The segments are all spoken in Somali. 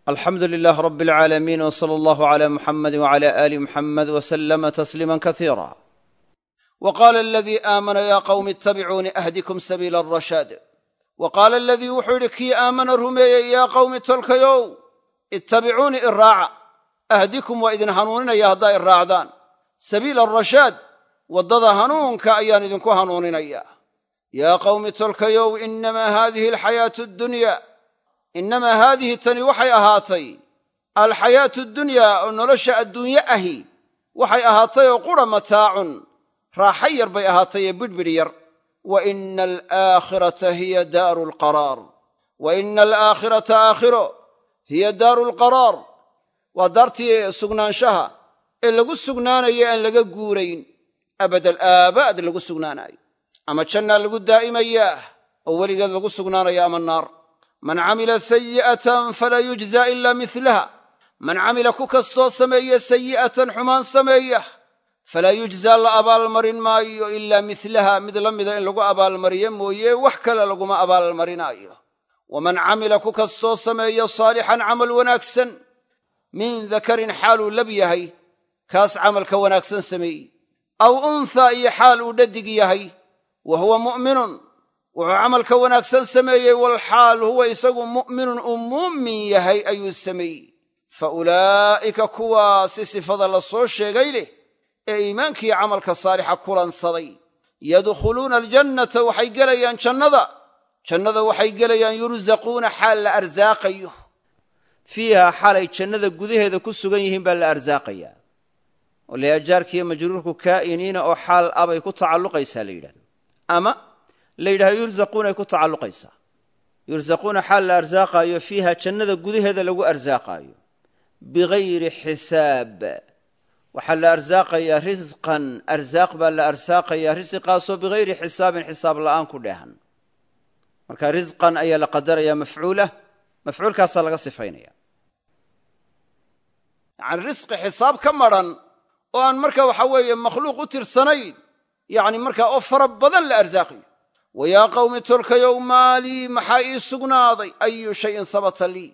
alxamdu lilah rab اlcaalamiin wslى allah عlى muxamadi wعlى ali muxamed wslma tasliima kasiira wa qaala aladii aamana ya qowmi ittabicuuni ahdikum sabiila arashaad wa qaala aladii wuxuu yidhi kii aamana rumeeyey yaa qowmi tolkayow ittabicuuni iraaca ahdikum waa idin hanuuninaya haddaa iraacdaan sabiila arashaad waddada hanuunka ayaan idinku hanuuninaya yaa qowmi tolkayow inamaa haadihi alxayaatu addunya innamaa haadihi tani waxay ahaatay alxayaatu dunyaa oo nolosha adduunye ahi waxay ahaatay oo qura mataacun raaxa yar bay ahaatay ee bidhbidh yar wa ina alaakhirata hiya daaru lqaraar wa ina alaakhirata aakhiro hiya daaru lqaraar waa daartii sugnaanshaha ee lagu sugnaanayo aan laga guurayn abadal aabaad lagu sugnaanayo ama jannaa lagu daa'imayaa oo weligeed lagu sugnaanayo ama naar man camila sayi'atan falaa yujzaa ilaa milaha man camila ku kastoo sameeye sayi'atan xumaan sameeya falaa yujzaa la abaalmarin maayo ilaa milaha mid la mida in lagu abaalmariyo mooye wax kale laguma abaalmarinaayo waman camila ku kastoo sameeya saalixan camal wanaagsan min dakarin xaaluu lab yahay kaas camalka wanaagsan sameeyey aw unthaa iyo xaal uu dhadig yahay wa huwa mu'minun wuxuu camalka wanaagsan sameeyey walxaal huwa isagu mu'minun uu muumin yahay ayuu sameeyey fa ulaa'ika kuwaasi sifada la soo sheegay leh ee iimaankii camalka saalixa kulansaday yadkhuluuna aljannata waxay gelayaan jannada waxay gelayaan yursaquuna xaal la arsaaqayo fiiha xaalay jannada gudaheeda ku sugan yihiin baa la arsaaqayaa oo leejaarkiiyo majruurku kaa'iniina oo xaal abay ku tacalluqaysaa la yidhahdo ama la yidhahdo yursaquuna ay ku tacalluqaysaa yursaquuna xaal la arsaaqaayo fiiha jannada gudaheeda lagu arsaaqaayo bigayri xisaab waxaa la arsaaqayaa risqan arsaaq baa la arsaaqayaa risqaasoo bigayri xisaabin xisaab la'aan ku dheehan marka risqan ayaa la qadarayaa mafcuulah mafcuulkaasaa laga sifaynaya yacni risqi xisaab ka madran oo aan marka waxa weeye makhluuq u tirsanayn yacni markaa oo fara badan la arsaaqayo wa yaa qowmi tolkayow maa lii maxaa ii sugnaaday ayu shayin sabata lii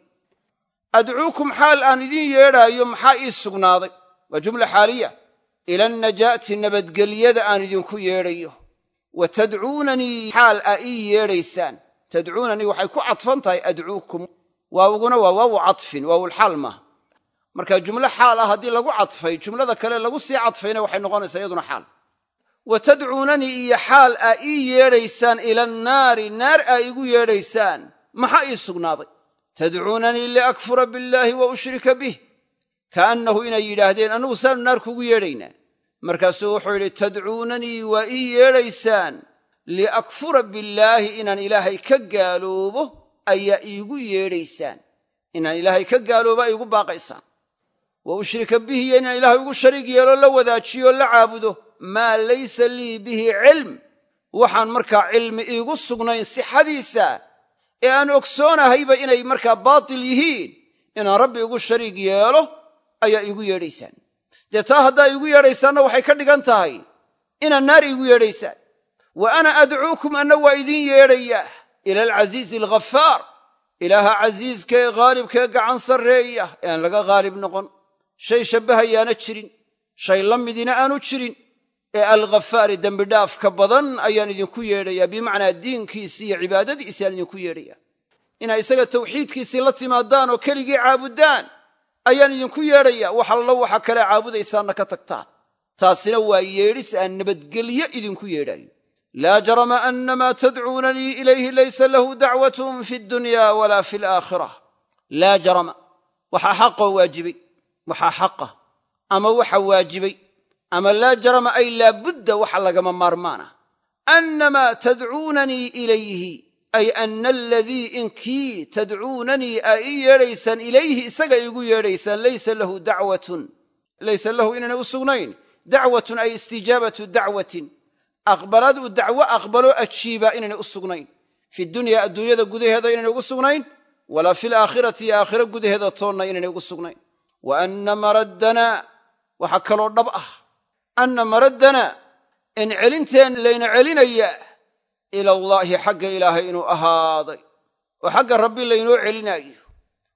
adcuukum xaal aan idiin yeedhaayo maxaa ii sugnaaday waa jumla xaaliya ila annajaati nabadgelyada aan idinku yeedhayo wa tadcuunanii xaal aa ii yeedhaysaan tadcuunanii waxay ku cadfan tahay adcuukum waawguna waa waawu cadfin waawulxaal maaha marka jumlo xaal ah haddii lagu cadfay jumlada kale lagu sii cadfayna waxay noqonaysaa iyaduna xaal wa tadcuunanii iyo xaal aa ii yeedhaysaan ila annaari naar aa igu yeedhaysaan maxaa ii sugnaaday tadcuunanii liakfura billaahi wa ushrika bih kaannahu inay yidhaahdeen annugu saanu naar kugu yeedhaynaa markaasuu wuxuu yidhi tadcuunanii waa ii yeedhaysaan liakfura billaahi inaan ilaahay ka gaaloobo ayaa iigu yeedhaysaan inaan ilaahay ka gaaloobo ay igu baaqaysaan wa ushrika bihi iyo inaan ilaahay ugu shariig yeeloo la wadaajiyo la caabudo maa laysa lii bihi cilm waxaan markaa cilmi iigu sugnayn sixadiisa ee aan ogsoonahayba inay markaa baatil yihiin inaan rabbi ugu shariig yeelo ayaa iigu yeedhaysaan dee taa haddaa iigu yeedhaysaanna waxay ka dhigan tahay inaad naar iigu yeedhaysaan wa ana adcuukum anna waa idiin yeedhayaa ila alcasiizi alghafaar ilaaha casiiska ee haalibkaee gacan sarreeya ee aan laga haalib noqon shay shabbahayaana jirin shay la midina aanu jirin ee alghafaari dembidhaafka badan ayaan idinku yeedhayaa bimacnaa diinkiisii iyo cibaadadiisii aan idinku yeedhayaa inaa isaga tawxiidkiisii la timaadaan oo keligii caabuddaan ayaan idinku yeedhayaa wax allo waxa kale caabudaysaanna ka tagtaan taasina waa yeedhis aan nabadgelyo idinku yeedhaayo laa jarama annamaa tadcuunanii ilayhi laysa lahu dacwatun fi dunya walaa fi alaakhirah laa jarama waxaa xaqoo waajibay waxaa xaqa ama waxa waajibay ama laa jarama ay laabudda waxa lagama maarmaana annamaa tadcuunanii ilayhi ay ana aladii inkii tadcuunanii aa ii yeedhaysaan ilayhi isaga iigu yeedhaysaan laysa lahu dacwatun laysa lahu inaynay u sugnayn dacwatun ay istijaabatu dacwatin aqbalad uu dacwo aqbaloo ajiibaa inaynay u sugnayn fi dunyaa adduunyada gudaheeda inaynay ugu sugnayn walaa fi alaakhirati iyo aakhiro gudaheeda toonna inaynay ugu sugnayn wa anna maraddanaa waxaa kaloo dhab ah anna maraddanaa in celinteen layna celinayaa ila allaahi xagga ilaahay inuu ahaaday oo xagga rabbi laynoo celinaayo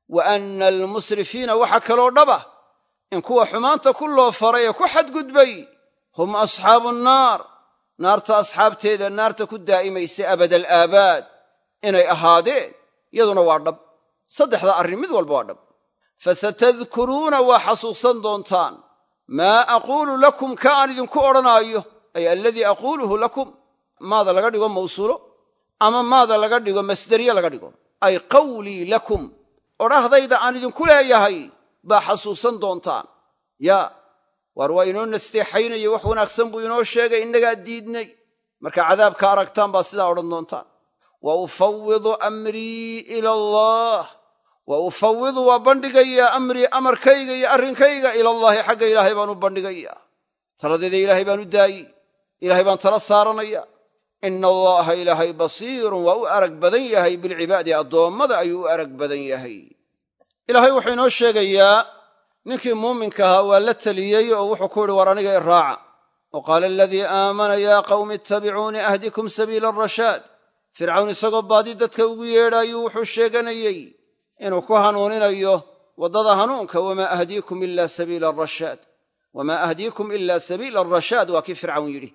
wa anna almusrifiina waxa kaloo dhaba in kuwa xumaanta ku loo faray ee ku xadgudbay hum asxaabu nnaar naarta asxaabteeda naarta ku daa'imaysa abadal aabaad inay ahaadeen iyaduna waa dhab saddexda arrin mid walba waa dhab fasatadkuruuna waa xasuusan doontaan maa aquulu lakum ka aan idinku odhanaayo ay aladii aquuluhu lakum maada laga dhigo mawsuulo ama maada laga dhigo masderiye laga dhigo ay qawlii lakum odhahdayda aan idinku leeyahay baa xasuusan doontaan yaa waar waa inoo nasteexaynayo wax wanaagsan buu inoo sheegay innagaa diidnay marka cadaabka aragtaan baa sidaa odhan doontaan wa ufawidu amrii ila allah wa ufawidu waa bandhigayaa amrii amarkayga iyo arrinkayga ilallaahi xagga ilaahay baan u bandhigayaa taladeeda ilaahay baan u daayi ilaahay baan tala saaranaya ina allaha ilaahay basiirun waa u arag badan yahay bilcibaadi addoommada ayuu u arag badan yahay ilaahay wuxuu inoo sheegayaa ninkii muuminka ahaa waa la teliyey oo wuxuu ku yidhi war aniga i raaca wa qaala aladii aamana yaa qawmi ittabicuunii ahdikum sabiila arashaad fircawn isagoo baadi dadka ugu yeedhaayuu wuxuu sheeganayey inuu ku hanuuninayo waddada hanuunka wamaa ahdiikum ila sabiila arashaad wamaa ahdiikum ila sabiila arashaad waa kii fircawn yidhi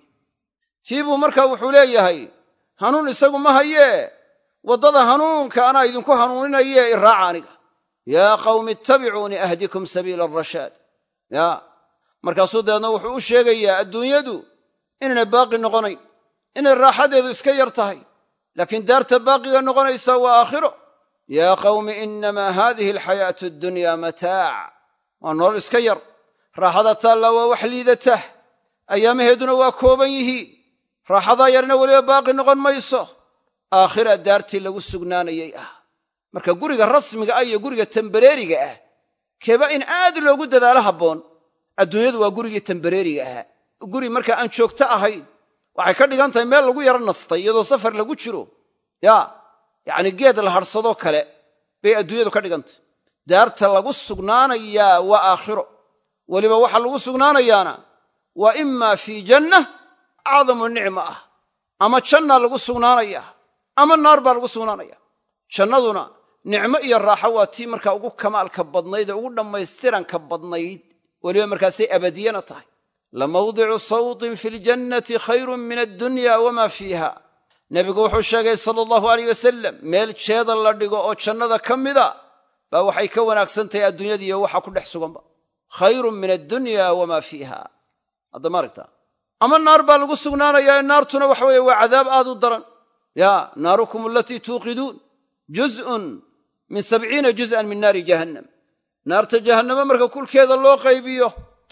tii buu markaa wuxuu leeyahay hanuun isagu ma hayee waddada hanuunka anaa idinku hanuuninayee i raaca aniga yaa qawmi ittabicuunii ahdikum sabiila arashaad yaa markaasuu dabeedna wuxuu u sheegayaa adduunyadu inaynay baaqi noqonayn inay raaxadeedu iska yar tahay laakiin daarta baaqiga noqonaysa waa aakhiro yaa qawmi inamaa haadihi alxayaatu addunyaa mataac waa nolol iska yar raaxada taalla waa wax liidata ayaamaheeduna waa kooban yihiin raaxadaa yarna weliba baaqi noqon mayso aakhira daartii lagu sugnaanayay ah marka guriga rasmiga ah iyo guriga tembareeriga ah keeba in aad loogu dadaalo habboon adduunyadu waa gurigii tembareeriga ahaa guri markaa aan joogto ahayn waxay ka dhigan tahay meel lagu yaro nastay iyadoo safar lagu jiro yaa yacni geed la hadhsadoo kale bay adduunyadu ka dhigan tahay daarta lagu sugnaanayaa waa aakhiro weliba waxa lagu sugnaanayaana waa imaa fii janna acdamu nicma ah ama janna lagu sugnaanaya ama naar baa lagu sugnaanaya jannaduna nicmo iyo raaxo waa tii markaa ugu kamaalka badnayd ee ugu dhammaystiranka badnayd weliba markaasay abadiyana tahay lamawdicu sawtin fi ljannati khayrun min addunya wamaa fiiha nebigu wuxuu sheegay sala allahu alayh wasalam meel jeeda la dhigo oo jannada ka mida baa waxay ka wanaagsan tahay adduunyadiiyo waxa ku dhex suganba khayrun min addunya wamaa fiiha hadda ma aragtaa ama naar baa lagu sugnaanayaa naartuna waxa weeye waa cadaab aad u daran yaa naarukum alatii tuuqiduun juz'un min 70 juz'an min naari jahannam naarta jahannama marka kulkeeda loo qaybiyo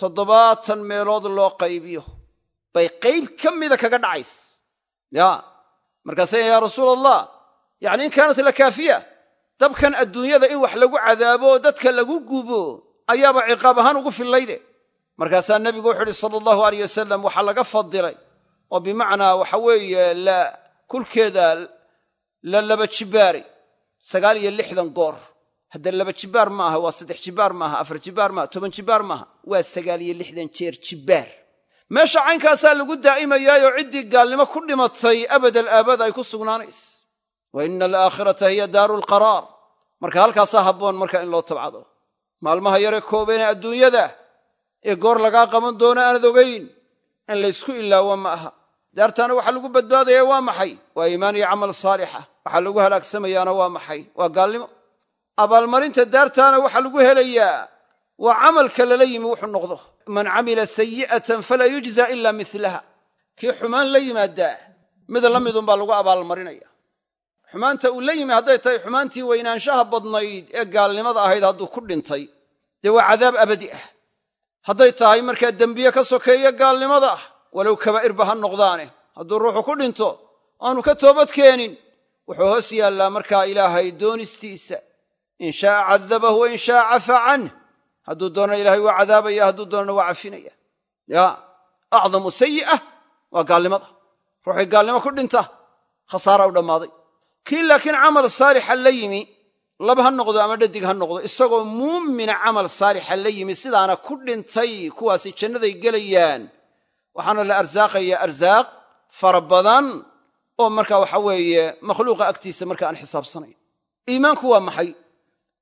70 meelood loo qaybiyo bay qayb ka mida kaga dhacays yaa markaasay yaa rasuul allah yani in kaanat la kaafiya dabkan adduunyada in wax lagu cadaabo dadka lagu gubo ayaaba ciqaab ahaan ugu fillayde markaasaa nebigu wuxuu yidhi sala allahu alayh wasalam waxaa laga fadilay oo bimacnaa waxa weeye kulkeeda la laba jibaari 69 goor hadda laba jibaar maaha waa 3 jibaar maaha 4 jibaar maaha 10 jibaar maaha waa 69 jeer jibaar meesha caynkaasaa lagu daa'imayaayo ciddii gaalnimo ku dhimatay abadal aabad ay ku sugnaanays wa ina alaakhirata hiya daaru lqaraar marka halkaasaa habboon marka in loo tabcado maalmaha yare koobeene adduunyada ee goor lagaa qaban doono aanad ogayn in laysku ilaawo ma aha daartaana waxaa lagu badbaadaya waa maxay waa iimaan iyo camal saalixa waxaa lagu halaagsamayaana waa maxay waa gaalnimo abaalmarinta daartaana waxaa lagu helayaa waa camalka lala yimi wuxuu noqdo man camila sayi'atan falaa yujza ila milaha kii xumaan la yimaadaa mid la midunbaa lagu abaalmarinaya xumaanta uu la yimi hadday tahay xumaantii weynaanshaha badnayd ee gaalnimada ahayd hadduu ku dhintay dee waa cadaab abadi ah hadday tahay markaa dembiye ka sokeeya gaalnimada ah walow kabaa'irba ha noqdaane hadduu ruuxu ku dhinto aanu ka toobad keenin wuxuu hoos yaallaa markaa ilaahay doonistiisa in shaaa cadabahu wa in shaaa cafaa canh hadduu doonana ilahay waa cadaabaya hadduu doonana waa cafinaya yaa acdamu sayi'ah waa gaalnimada ruuxii gaalnimo ku dhinta khasaara u dhammaaday kii laakiin camal saalixa la yimi lab ha noqdo ama dhadig ha noqdo isagoo muumina camal saalixa la yimi sidaana ku dhintay kuwaasi jannaday gelayaan waxaana la arsaaqayaa arsaaq fara badan oo markaa waxa weeye makhluuqa agtiisa marka aan xisaabsanayn iimaanku waa maxay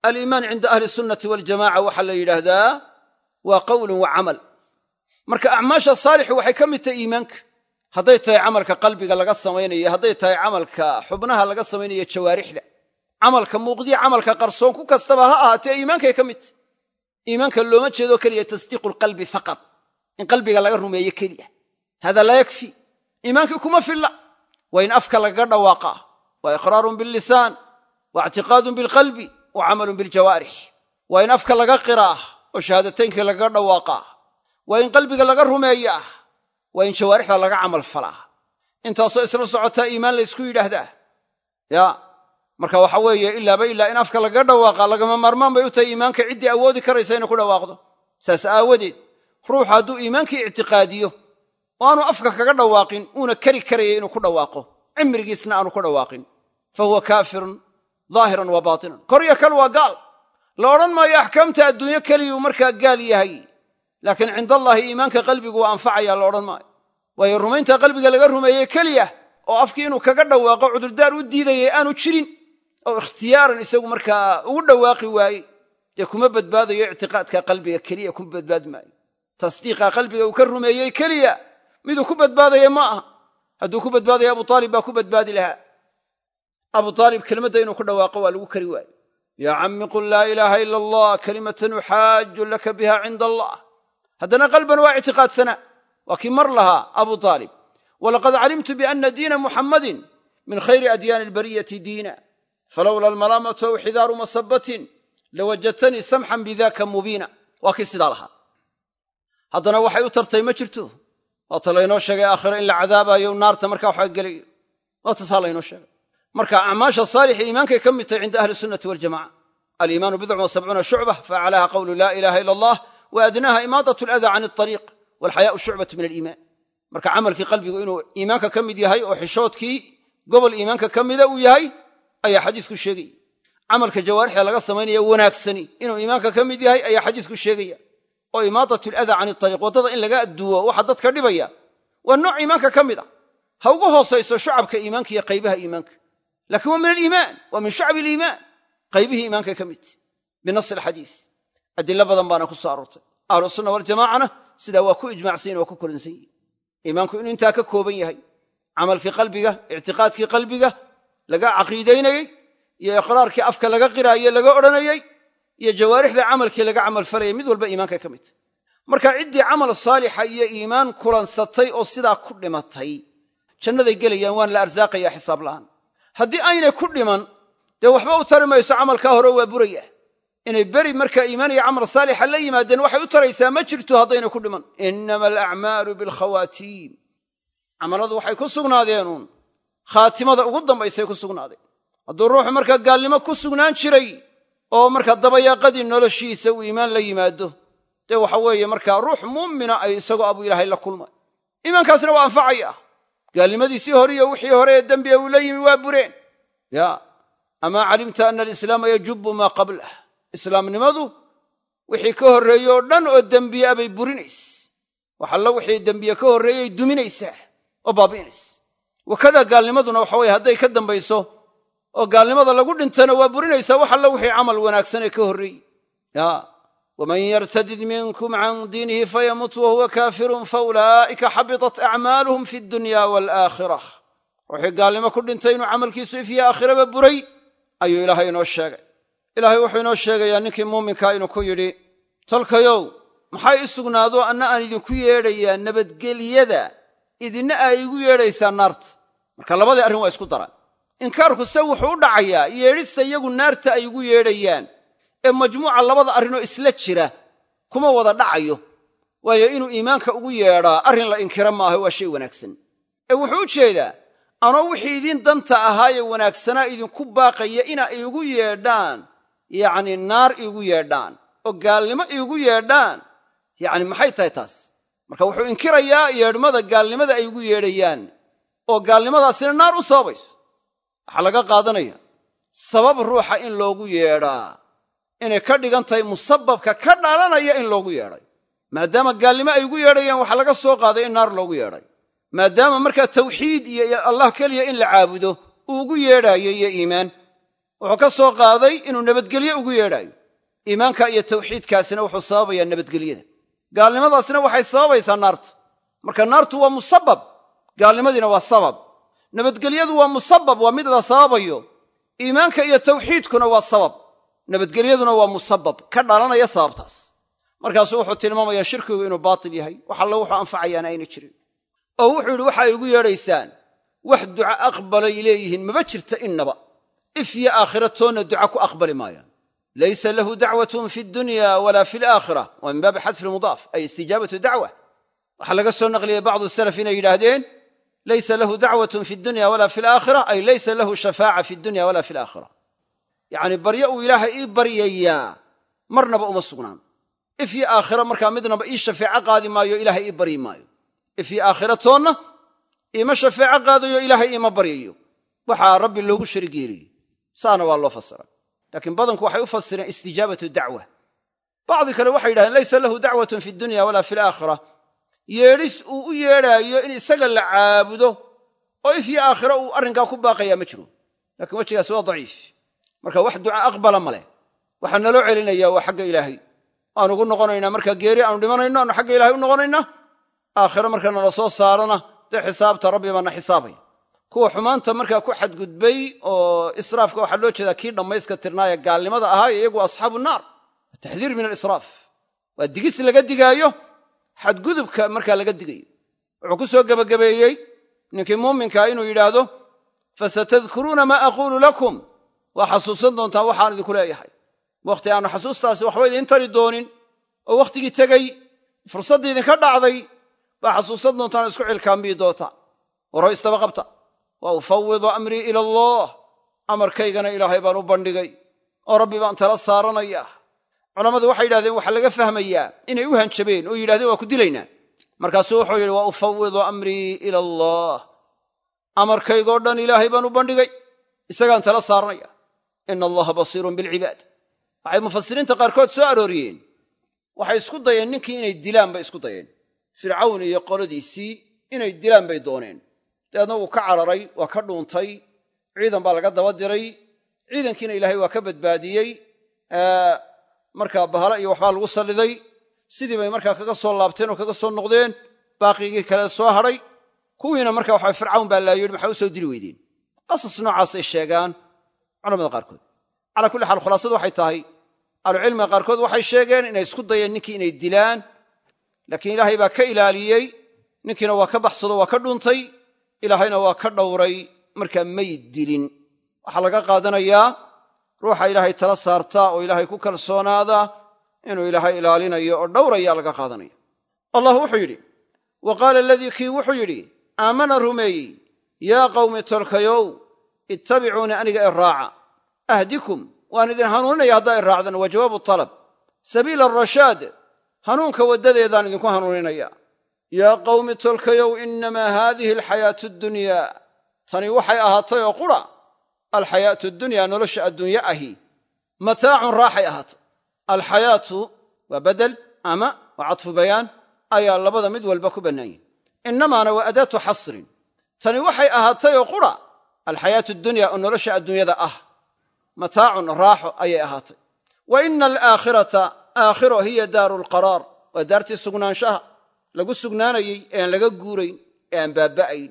aliimaan cinda ahli sunnati waljamaca waxaa la yidhaahdaa waa qowlun wa camal. marka acmaasha saalixu waxay ka mid tahay iimaanka, hadday tahay camalka qalbiga laga samaynayo, hadday tahay camalka xubnaha laga samaynayo jawaarixda, camalka muuqdiya camalka qarsoon ku kastaba ha ahaatee iimaankay ka mid tahy. iimaanka looma jeedo keliya tasdiiqu lqalbi faqad, in qalbiga laga rumeeyo keliya, hada laa yakfi. iimaankii kuma filla, waa in afka lagaga dhawaaqaa, waa iqraarun billisaan wa ictiqaadun bilqalbi wa camalun biljawaarix. waa in afka laga qiraa oo shahaadateynka lagaga dhawaaqaa, waa in qalbiga laga rumeeyaa, waa in jawaarixda laga camal falaa. intaasoo isla socotaa iimaan la ysku yidhaahdaa. ya marka waxa weeye ilaaba ilaa in afka lagaga dhawaaqaa lagama maarmaan bay u tahay iimaanka ciddii awoodi karaysa inay ku dhawaaqdo. saas aawadeed ruuxu hadduu iimaankii ictiqaadiyo oo aanu afka kaga dhawaaqin uuna kari karaya inuu ku dhawaaqo, cimrigiisna aanu ku dhawaaqin, fa huwa kaafirun daahiran wa baatinan. kor iyo kal waa gaal. la odhan maayo axkaamta adduunyo keliyuu markaa gaal yahay, laakiin cindaallaahi iimaanka qalbigu waa anfacayaa la odhan maayo. waayo rumaynta qalbiga laga rumeeyey keliya oo afkii inuu kaga dhawaaqo cudurdaar u diidayay aanu jirin oo ikhtiyaaran isagu markaa ugu dhawaaqi waayey, dee kuma badbaadayo ictiqaadka qalbiga keliya kuma badbaadi maayo. tasdiiqa qalbiga uu ka rumeeyey keliya miduu ku badbaadaya ma aha. hadduu ku badbaadaya abu aalib baa ku badbaadi lahaa. abu aalib kelimadda inuu ku dhawaaqo waa lagu kari waaye. yaa cammi qul laa ilaaha ila allah kalimatan uxaaju laka biha cinda allah. haddana qalban waa ictiqaadsanaa. waa kii mar lahaa abu aalib, walaqad calimtu biana diina muxammadin min khayri adyaani albariyati diina falowla almalaamatu aw xidaaru masabatin lawajadtanii samxan bidaka mubiina. waa kii sidaa lahaa. haddana waxay u tartay ma jirto. waata laynoo sheegay aakhiro in la cadaabayo naarta markaa waxaa gelayo. waatasaa laynoo sheegay. marka acmaasha saalixa iimaankay ka mid tahay cinda ahli sunnati waljamaca. aliimaanu bidcun wa sabcuuna shucba faaclaha qawlu laa ilaaha ila allah wa adnaaha imaadat aladaa can alariiq walxayaau shucbatu min aliimaan. marka camalkii qalbigu inuu iimaanka ka mid yahay oo xishoodkii gobol iimaanka ka mida uu yahay ayaa xadiisku sheegaya. camalka jawaarixda laga samaynaya wanaagsani inuu iimaanka ka mid yahay ayaa xadiisku sheegaya. oo imaadatu aladaa can alariiq, waddada in laga adduwo waxa dadka dhibaya waa nooc iimaanka ka mid a. ha ugu hoosayso shucabka iimaanka iyo qaybaha iimaanka, laakiin waa min aliimaan, waa min shucab aliimaan. qaybihii iimaankay ka mid tahy binasi alxadiis. adilo badan baana ku soo aroortay. ahlu sunna waljamaacana sidaa waa ku ijmacsanyin, waa ku kolansan yihin. iimaanku inuu intaa ka kooban yahay: camalkii qalbiga, ictiqaadkii qalbiga laga caqiidaynayey, iyo iqraarkii afka laga qiraaye laga odhanayey, iyo jawaarixda camalkii laga camalfalayay. mid walba iimaankay ka mid tahy. marka ciddii camal saalixa iyo iimaan kulansatay oo sidaa ku dhimatay jannaday gelayaan, waan la arsaaqayaa xisaab la'aan. haddii aynay ku dhiman dee waxba u tari mayso, camalkaa hore waa buraya. inay beri markaa iimaan iyo camal saalixa la yimaadeen waxay u taraysaa ma jirto haddayna ku dhiman. innama alacmaalu bilkhawaatiim. camaladu waxay ku sugnaadeenuun khaatimada ugu dambaysay ku sugnaadeen. hadduu ruuxu markaa gaalnimo ku sugnaan jiray oo markaa dabayaaqadii noloshiisa uu iimaan la yimaado, dee waxa weeye markaa ruux muumina ay isagoo abu ilaahay la kulmay. iimaankaasna waa anfacaya. gaalnimadiisii hore iyo wixii hore ee dembiga uu la yimi waa bureen. ya amaa calimta ana alislaama yajubu maa qablah. islaamnimadu wixii ka horreeye oo dhan oo dembiye abay burinaysa. wax alla wixii dembiye ka horreeyey duminaysaa oo baabi'inaysa. wakada gaalnimaduna waxa weye hadday ka dambayso oo gaalnimada lagu dhintana waa burinaysaa wax alla wixii camal wanaagsanee ka horreeyey. waman yartadid minkum can diinihi fayamut wahuwa kaafirun faulaa'ika xabitat acmaaluhum fi dunya waalaakhira. ruuxii gaalnimo ku dhintay inuu camalkiisu ifyo aakhiraba buray ayuu ilaahay inoo sheegay. ilaahay wuxuu inoo sheegayaa ninkii muuminkaa inuu ku yidhi, tolkayow maxay i sugnaado anna aan idinku yeedhayaa nabadgelyada, idinna ay igu yeedhaysaa naarta. marka labadii arrin waa isku daraan. inkaarku se wuxuu u dhacayaa yeedhista iyagu naarta ay igu yeedhayaan, ee majmuuca labada arrinoo isla jira kuma wada dhacayo. waayo inuu iimaanka ugu yeedhaa arrin la inkira maaha, waa shay wanaagsan. ee wuxuu u jeedaa anoo wixii idin danta ahaayee wanaagsanaa idinku baaqaya inaa iigu yeedhaan, yacni naar iigu yeedhaan oo gaalnimo iigu yeedhaan, yacni maxay tahay taas? marka wuxuu inkirayaa yeedhmada gaalnimada ay igu yeedhayaan oo gaalnimadaasina naar u sababayso. waxaa laga qaadanaya sabab ruuxa in loogu yeedhaa inay ka dhigan tahay musababka ka dhalanaya in loogu yeedhay. maadaama gaalnimo ay igu yeedhayaan waxaa laga soo qaaday in naar loogu yeedhay. maadaama markaa tawxiid iyo allah keliya in la caabudo uu ugu yeedhaayo iyo iimaan, wuxuu ka soo qaaday inuu nabadgelye ugu yeedhaayo iimaanka iyo tawxiidkaasina wuxuu sababayaa nabadgelyada gaalnimadaasina waxay sababaysaa naarta marka naartu waa musabab gaalnimadiina waa sabab nabadgelyadu waa musabab waa mid la sababayo iimaanka iyo tawxiidkuna waa sabab nabadgelyaduna waa musabab ka dhalanaya sababtaas markaasuu wuxuu tilmaamayaa shirkigu inuu baatil yahay wax alla wuxuu anfacayaana ayna jirin oo wuxuu yidhi waxay igu yeedhaysaan wax duca aqbalay leeyihiin maba jirta innaba if iyo aakhira toonna duca ku aqbali maayaan laysa lahu dacwatun fi dunya walaa fi alaakhira waa min baabi xadfi lmudaaf ay istijaabatu dacwa waxaa laga soo naqliyey bacdu salaf inay yidhaahdeen laysa lahu dacwatun fi dunya walaa fi alaakhira ay laysa lahu shafaaca fi dunya walaa fi alaakhira yacni baryo uu ilaahay ii baryayaa marnaba uma sugnaan if iyo aakhira markaa midnaba ii shafeeco qaadi maayo ilaahay ii baryi maayo if iyo aakhira toonna iima shafeeco qaadayo ilaahay iima baryayo waxaa rabbi loogu sharig yeeliyey saana waa loo fasiray laakiin badanku waxay u fasireen istijaabatu dacwa bacdi kale waxay yidhahdeen laysa lahu dacwatun fi dunya walaa fi alaakhira yeedhis uu u yeedhaayo in isaga la caabudo oo if iyo aakhira uu arrinkaa ku baaqayaa ma jiro laakiin wejigaasi waa daciif marka wax duca aqbala ma leh waxaa naloo celinayaa waa xagga ilaahay aan ugu noqonaynaa markaa geeri aanu dhimanayno aanu xagga ilaahay u noqonaynaa aakhire marka nala soo saarana dee xisaabta rabbi baana xisaabaya kuwa xumaanta markaa ku xadgudbay oo israafka waxaa loo jeedaa kii dhammayska tirnaaya gaalnimada ahaa iyagu asxaabu naar taxdiir min alisraaf waa digis laga digaayo xadgudubka markaa laga digayo wuxuu ku soo gebagabeeyey ninkii muuminkaa inuu yidhaahdo fasatadkuruuna maa aquulu lakum waa xasuusan doontaa waxaan idinku leeyahay wakhti aanu xasuustaasi waxba idiin tari doonin oo wakhtigii tegey fursaddii idinka dhacday baa xasuusan doontaan isku cilkaambiyi doontaan waro istaba qabta wa ufawidu amrii ila allah amarkaygana ilaahay baan u bandhigay oo rabbi baan tala saaranayaa culammadu waxay yidhahdeen waxaa laga fahmayaa inay u hanjabeen oo yidhahdeen waa ku dilaynaa markaasuu wuxuu yidhi wa ufawidu amrii ila allah amarkaygoo dhan ilaahay baan u bandhigay isagaan tala saaranaya ina allaha basiirun bilcibaad waxay mufasiriinta qaarkood soo arooriyeen waxay isku dayeen ninkii inay dilaan bay isku dayeen fircawn iyo qoladiisii inay dilaan bay dooneen dabeedna wuu ka cararay waa ka dhuuntay ciidan baa laga daba diray ciidankiina ilaahay waa ka badbaadiyey markaa bahala iyo waxbaa lagu salliday sidii bay markaa kaga soo laabteen oo kaga soo noqdeen baaqigii kale soo hadhay kuwiina markaa waxa fircawn baa laa yidhi maxaa u soo dili weydeen qasas noocaasay sheegaan culamada qaarkood calaa kulli xaal khulaasadu waxay tahay ahlucilmiga qaarkood waxay sheegeen inay isku dayeen ninkii inay dilaan laakiin ilaahay baa ka ilaaliyey ninkiina waa ka baxsado waa ka dhuntay ilaahayna waa ka dhowray markaa may dilin waxaa laga qaadanayaa ruuxa ilaahay tala saarta oo ilaahay ku kalsoonaada inuu ilaahay ilaalinayo oo dhowraya laga qaadanaya allah wuxuu yidhi wa qaala aladii kii wuxuu yidhi aamana rumeeyey yaa qawmi tolkayow ittabicuunii aniga i raaca ahdikum waan idin hanuuninaya haddaa i raacdan waa jawaabu talab sabiila arashaad hanuunka waddadeedaan idinku hanuuninaya yaa qawmi tolkayow innamaa haadihi alxayaatu addunyaa tani waxay ahaatay oo qura alxayaatu dunyaa nolosha adduunye ahi mataacun raaxay ahaatay alxayaatu waa badel ama waa cadfu bayaan ayaa labada mid walba ku bannaan yihin innamaana waa adaatu xasrin tani waxay ahaatay oo qura alxayaatu dunyaa oo nolosha adduunyada ah mataacun raaxo ayay ahaatay wa ina alaakhirata aakhiro hiya daaru lqaraar waa daartii sugnaanshaha lagu sugnaanayey ee aan laga guurayn ee aan baaba'ayn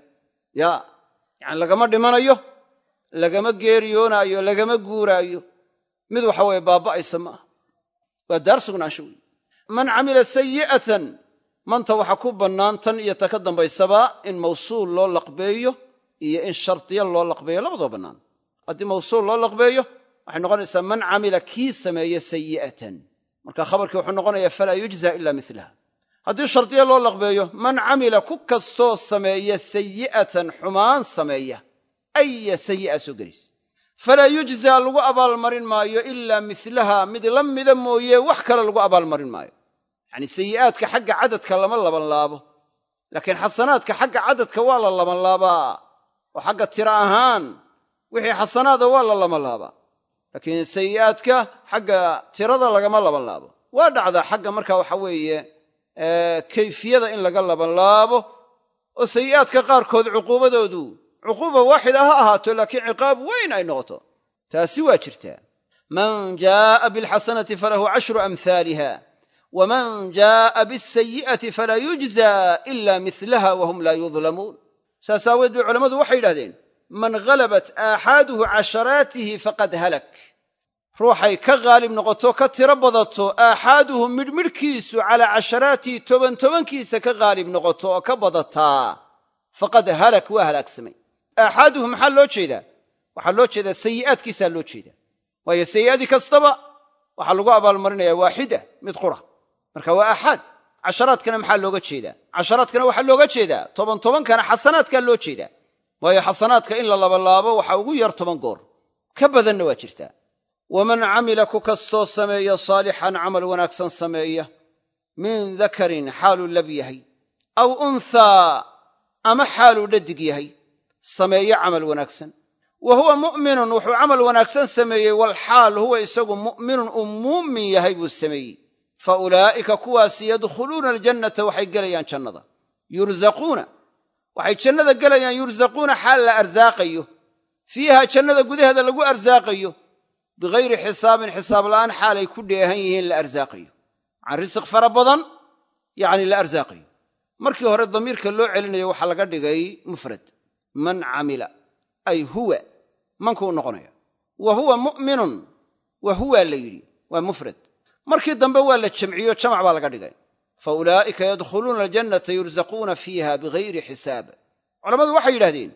yani lagama dhimanayo lagama geeriyoonaayo lagama guuraayo mid waxa weeye baaba'aysa ma aha waa daar sugnaansho wey man camila sayi'atan manta waxa ku bannaan tan iyo ta ka dambaysaba in mawsuul loo laqbeeyo iyo in shardiya loo laqbeeyo labadoo bannaan haddii mawsuul loo laqbeeyo waxay noqonaysaa man camila kii sameeye sayi'atan marka khabarkii wuxuu noqonayaa falaa yujza ila milaha haddii shardiya loo laqbeeyo man camila ku kastoo sameeya sayi'atan xumaan sameeya aya sayi'a soo gelis falaa yujzaa lagu abaalmarin maayo ilaa milaha mid la mida mooye wax kale lagu abaalmarin maayo yacni sayi'aadka xagga cadadka lama labanlaabo laakiin xasanaadka xagga cadadka waa la labanlaabaa oo xagga tiro ahaan wixii xasanaada waa la labanlaabaa laakiin sayi'aadka xagga tirada lagama labanlaabo waa dhacdaa xagga marka waxa weeye kayfiyada in laga labanlaabo oo sayi'aadka qaarkood cuquubadoodu cuquuba waaxida ha ahaato laakiin ciqaab weyn ay noqoto taasi waa jirtaa. man jaa'a bilxasanati falahu 10 amhaaliha waman jaa'a bisayi'ati falaa yujzaa ila mihlaha wahum laa yudlamuun. saas aaweed bay culammadu waxay yidhahdeen man ghalabat aaxaaduhu casharaatihi faqad halak. ruuxay ka haalib noqoto ka tiro badato aaxaaduhu midhmidhkiisu calaa casharaatihi tobankiisa ka haalib noqoto oo ka badataa faqad halak waa halaagsamay. aaxaaduhu maxaa loo jeedaa? waxaa loo jeedaa sayi'aadkiisaa loo jeedaa, waayo sayi'adii kastaba waxaa lagu abaalmarinayaa waaxida, mid qura. marka waa aaxaad. casharaadkana maxaa looga jeedaa? casharaadkana waxaa looga jeedaa tobankana xasanaadkaa loo jeedaa, waayo xasanaadka in la labalaabo waxaa ugu yar 10 goor, ka badanna waa jirtaa. waman camila ku kastoo sameeya saalixan camal wanaagsan sameeya min dakarin xaaluu lab yahay aw unthaa ama xaaluu dhadig yahay sameeye camal wanaagsan wa huwa mu'minun wuxuu camal wanaagsan sameeyey walxaal huwa isagu mu'minun uu muumin yahay buu sameeyey fa ulaa'ika kuwaasi yadkhuluuna aljannata waxay gelayaan jannada yurzaquuna waxay jannada gelayaan yurzaquuna xaal la arsaaqayo fiiha jannada gudaheeda lagu arsaaqayo bigayri xisaabin xisaab la'aan xaalay ku dheehan yihiin la arsaaqayo can risq fara badan yacni la arsaaqayo. markii hore damiirka loo celinayo waxaa laga dhigay mufrad, man camila ay huwa mankuu noqonaya, wa huwa mu'minun wa huwa la yidhi waa mufrad. markii dambe waa la jamciyo jamac baa laga dhigay fa ulaa'ika yadkhuluuna aljannata yurzaquuna fiiha bigayri xisaab. culammadu waxay yidhahdeen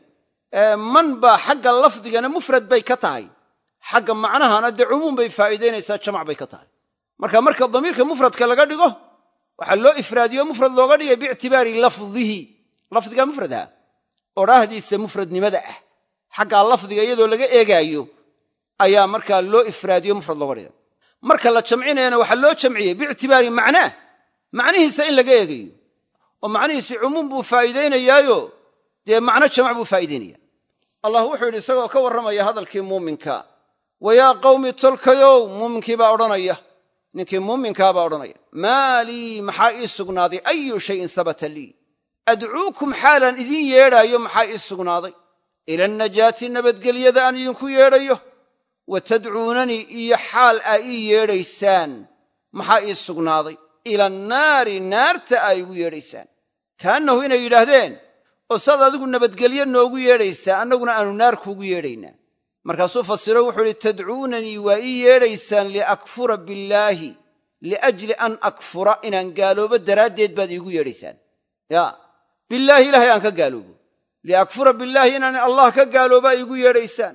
man baa xagga lafdigana mufrad bay ka tahay, xagga macnahana dee cumuum bay faa'iidaynaysaa, jamac bay ka tahay. marka damiirka mufradka laga dhigo waxaa loo ifraadiyo mufrad looga dhigay biictibaari lafdihi, lafdiga mufradha odhaahdiisa mufradnimada ah, xaggaa lafdiga iyadoo laga eegaayo ayaa markaa loo ifraadiyo mufrad looga dhigay. marka la jamcinayana waxaa loo jamciyey biictibaari macnaah, macnihiisa in laga eegayo, oo macnihiisi cumuum buu faa'iidaynayaayo dee macno jamac buu faa'iidaynaya. allah wuxuu yidhi isagoo ka warramaya hadalkii muuminka, wayaa qawmi tolkayow, muuminkii baa odhanaya, ninkii muuminkaabaa odhanaya, maa lii maxaa ii sugnaaday, ayu shayin sabata lii, adcuukum xaalaan idiin yeedhaayo maxaa ii sugnaaday, ila annajaati nabadgelyada aan idinku yeedhayo, wa tadcuunanii iyo xaal aa ii yeedhaysaan maxaa ii sugnaaday, ila annaari naarta aa igu yeedhaysaan. kaannahu inay yidhaahdeen oo saad adigu nabadgelyo noogu yeedhaysaa annaguna aanu naar kuugu yeedhaynaa. markaasuu fasiro wuxuu idhi tadcuunanii waa ii yeedhaysaan liakfura billaahi, liajli an akfura inaan gaaloobo daraaddeed baad iigu yeedhaysaan. ya billaahi ilaahay aan ka gaaloobo, liakfura billaahi inaan allah ka gaaloobaa iigu yeedhaysaan,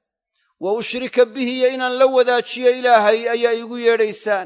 wa ushrika bihi iyo inaan la wadaajiyo ilaahay ayaa iigu yeedhaysaan,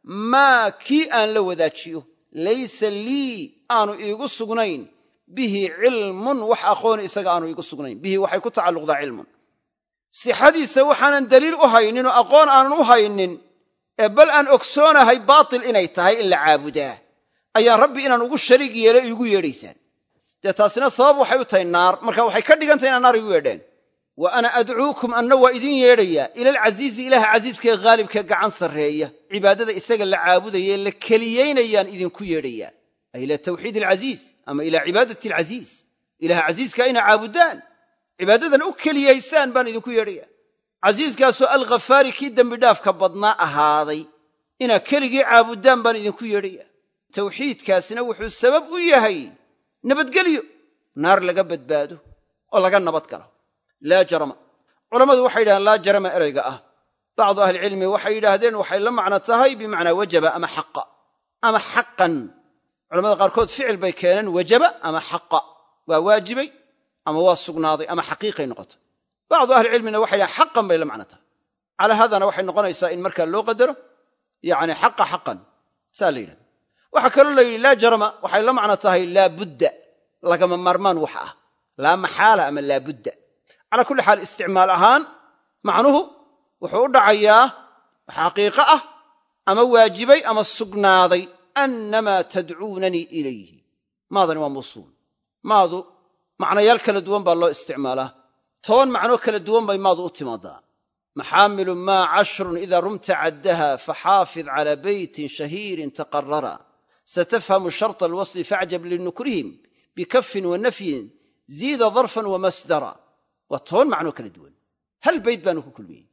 maa kii aan la wadaajiyo laysa lii aanu iigu sugnayn bihi cilmun wax aqoon isaga aanu iigu sugnayn. bihi waxay ku tacalluqdaa cilmun, sixadiisa waxaanan daliil u haynin oo aqoon aanan u haynin ee bal aan ogsoonahay baatil inay tahay in la caabudaa, ayaan rabbi inaan ugu shariig yeelo iigu yeedhaysaan. dee taasina sabab waxay u tahay naar, marka waxay ka dhigantahay inaan naar igu yeedheen. wa ana adcuukum anna waa idiin yeedhayaa ila alcasiizi ilaaha casiiskaee haalibkae gacan sarreeya, cibaadada isaga la caabudayae la keliyaynayaan idinku yeedhayaa, ay ila tawxiid alcasiiz ama ilaa cibaadati alcasiiz, ilaha casiiskaa inaa caabudaan, cibaadadan u keliyaysaan baan idinku yeedhayaa. casiiskaasoo alghafaari kii dembidhaafka badnaa ahaaday, inaa keligii caabudaan baan idinku yeedhayaa. tawxiidkaasina wuxuu sabab u yahay nabadgelyo, naar laga badbaado oo laga nabad galo. laa jarama, culammadu waxay yidhahdeen laa jarama erayga ah, bacdu ahlicilmi waxay yidhaahdeen waxay la macno tahay bimacnaa wajaba ama xaqa ama xaqan. culamada qaarkood ficil bay keeneen wajaba ama xaqa, waa waajibay ama waa sugnaaday ama xaqiiqay noqotay. bacdu ahlicilmina waxay yidhahdeen xaqan bay la macno tahay. calaa haadana waxay noqonaysaa in markaa loo qadaro yani xaqa xaqan, saa la yidhahda. waxaa kaloo la yidhi laa jarama waxay la macno tahay laa budda, lagama maarmaan wax ah, laa maxaala ama laa budda. calaa kulli xaal isticmaal ahaan macnuhu wuxuu u dhacayaa xaqiiqo ah ama waajibay ama sugnaaday, annamaa tadcuunanii ilayhi. maadani waa mawsuul, maadu macnayaal kala duwan baa loo isticmaalaa, 10 macnoo kala duwan bay maadu u timaadaa. maxaamilu maa 10 idaa rumta caddaha faxaafid calaa beytin shahiirin taqarara, satafhamu sharط alwasli facjab linukrihim bikafin wa nafyin ziida darfan wa masdara. waa 10 macnoo kala duwan, hal bayd baanu ku kulmiyey.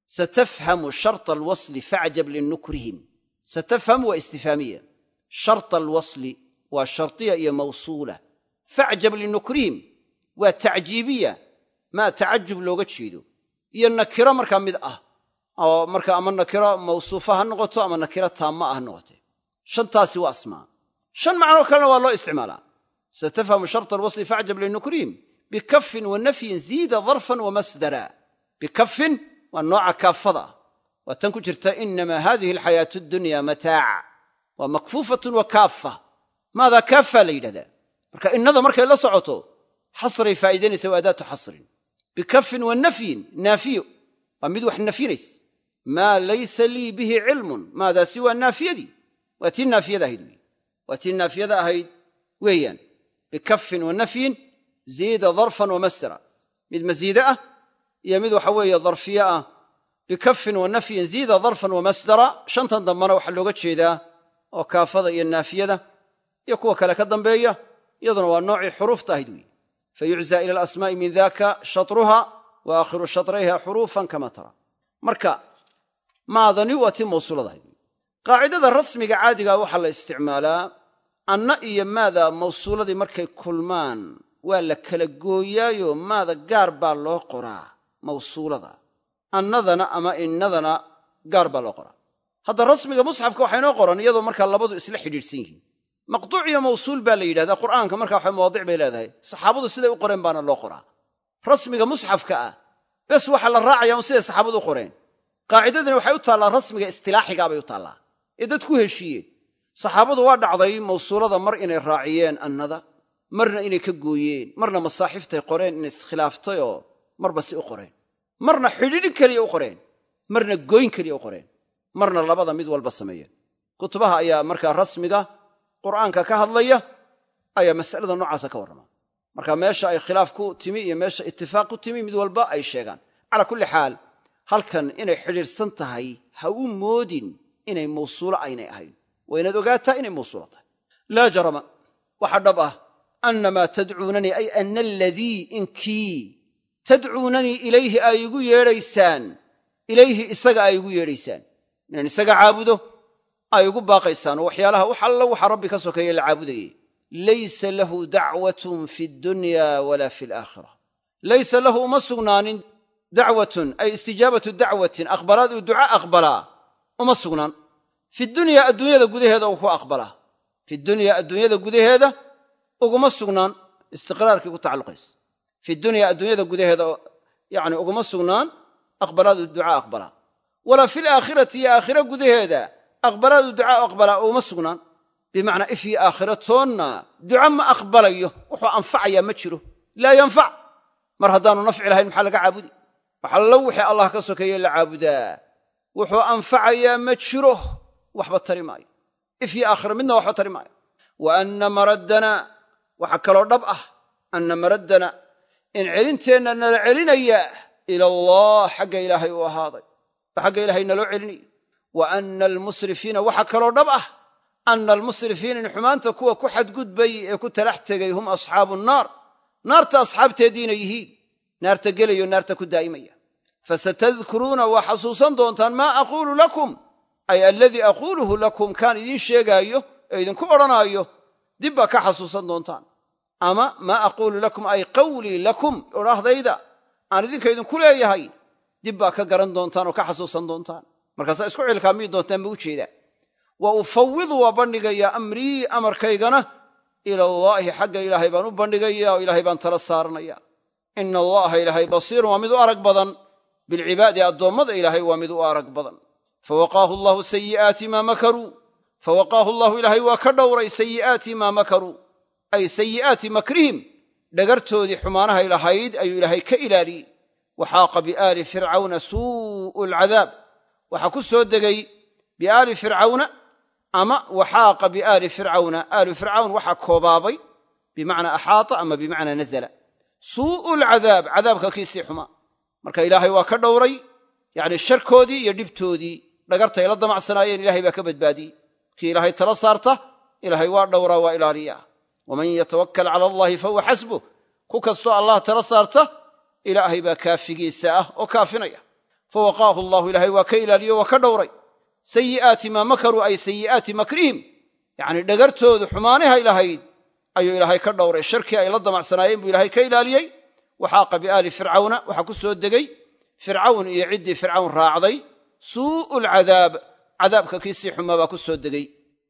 ستفهم شرط الوصل فاعجب لنكرهم. ستفهم واستفهامية، شرط الوصل والشرطية هي موصولة، فاعجب لنكرهم وتعجيبية ما تعجب لوغا جيدو هي النكرة مركا مid أو مركا أما النكرة موصوفة النقطة أما النكرة تامة النقطة. شنتاسي واسماء شن معنى كلنا والله استعمالها. ستفهم شرط الوصل فاعجب لنكرهم بكف والنفي زيد ظرفا ومصدرا. بكف والنوع كافضة وتنكو جرتا إنما هذه الحياة الدنيا متاع ومكفوفة وكافة. ماذا كافة ليلة مركا إنذا مركا إلا صعوته حصري فائدين سوادات حصر. بكف والنفي نافي ومدوح النفيرس ما ليس لي به علم ماذا سوى النافية دي واتي النافية ذا هيدوي واتي النافية ذا هيد ويان. بكف والنفي زيد ظرفا ومسرا مد مزيدة يمد حوية ظرفية. بكف والنفي زيد ظرفا ومسدرا شنطا ضمنا وحلوغة شيدا وكافضة النافية ذا يكوى كلك الضنبية يضنوا النوع حروف تهدوي فيعزى إلى الأسماء من ذاك شطرها وآخر شطريها حروفا كما ترى. مركا ما ظنوا موصولة ذهدوي. قاعدة الرسم عادقة وحل استعمالا أن إيا ماذا موصولة دي مركا كلمان ولا كالقويايو ماذا قاربا له قرى موصولة ذا النذنا أما النذنا قاربا له قرى. هذا الرسم مصحف كوحينو قرى يضو مركا اللبضو إسلح جلسين مقطوع يا موصول بالليل هذا قرآن كمركا وحي مواضيع بيلاده صحابه السيدة وقرين بانا الله قرى. رسمك مصحف كأ بس وحل الراعي وسيدة صحابه قرين. قاعدتنا وحي يطلع رسمك استلاحي قابل يطلع إذا تكوه الشيء صحابه وارد عضيم موصولة مر إن الراعيين النذا مرنا إني كقويين مرنا مصاحفته قرين إن خلافته مر بس قرين مرنا حلين كلي قرين مرنا قوين كلي قرين مرنا لبضا مدوى البصمية كتبها يا مركا رسمك قرآنك كهضلية أي مسألة نوعاسة كورما مركا ماشا أي خلافكو تمي ماشا اتفاقو تمي مدوى الباء أي شيغان. على كل حال هل كان إني حرير سنتهي هاو مودين إني موصولة أين أهين وإن دوغاتا إني موصولة لا جرم وحدبه أن ما تدعونني أي أن الذي إنكي تدعونني إليه أيقو يريسان إليه إساق أيقو يريسان من إساق عابده أيقو باقيسان وحيالها وحلا وحربك سكي العابدي ليس له دعوة في الدنيا ولا في الآخرة. ليس له مسغنان دعوة أي استجابة دعوة أخبرات الدعاء أقبلا ومسغنان في الدنيا ذا قده هذا وهو أقبلا في الدنيا ذا قده هذا ومسغنان استقرارك وتعلقيس في الدنيا ذا قده هذا يعني ومسغنان أقبلات الدعاء أقبلا ولا في الآخرة يا آخرة قده هذا أقبلات الدعاء أقبلا ومسغنان بمعنى إفي آخرتنا دعاء ما أقبليه وحو أنفع يا مجره لا ينفع مرهدان نفع لها المحلق عابدي وحلوحي الله كسوكي العابدا وحو أنفع يا مجره وحبط ترماي إفي آخر منا وحبط ترماي. وأن مردنا وحكروا ربأه أن مردنا إن علنتنا أن العلن إياه إلى الله حق إلهي وهذا فحق إلهي نلو علني. وأن المسرفين وحكروا ربأه أن المسرفين إن حمان تكوى كحد قد بي كنت لحتقي هم أصحاب النار نار أصحاب تدين يهين نار تقلي ونار تكون دائمية. فستذكرون وحصوصا دونتان ما أقول لكم أي الذي أقوله لكم كان إذن شيئا إذن كورنا دبا كحصوصا دونتان أما ما أقول لكم أي قولي لكم وراه ذيدا أنا إذن كإذن كل أيهاي دبا كقرن دونتان وكحصوصا دونتان مركزا اسكوعي الكامي دونتان بوشي ذا. وأفوض وبنغي أمري أمر كيغنا إلى الله حق إلهي بانو بنغي وإلهي بان ترسارنا. إن الله إلهي بصير ومدو أرق بضن بالعباد الضمد إلهي ومدو أرق بضن. فوقاه الله سيئات ما مكروا فوقاه الله إلهي وكدور سيئات ما مكروا أي سيئات مكرهم دقرتو دي حمانها إلهيد أي إلهي كإلالي. وحاق بآل فرعون سوء العذاب وحكسو الدقي بآل فرعون أما وحاق بآل فرعون آل فرعون وحكو بابي بمعنى أحاط أما بمعنى نزل سوء العذاب عذابك كيسي حما مركا إلهي وكدوري يعني الشركودي يدبتودي دقرت إلى الضمع سنايين إلهي بكبد بادي كي إلهي ترصارته إلهي وردورا وإلاليا. ومن يتوكل على الله فهو حسبه كوكستو الله ترصارته إلهي بكافي ساءه وكافنيا. fawaqaahu allahu ilaahay waa ka ilaaliyo waa ka dhowray sayi'aati maa makaruu ay sayi'aati makrihim yacnii dhagartoodu xumaanihay lahayd ayuu ilaahay ka dhowray sharkii ay la damacsanaayeen buu ilaahay ka ilaaliyey waxaaqa biaali fircawna waxaa ku soo degey fircawn iyo ciddii fircawn raacday suu'u lcadaab cadaabka kiisii xumaa baa ku soo degey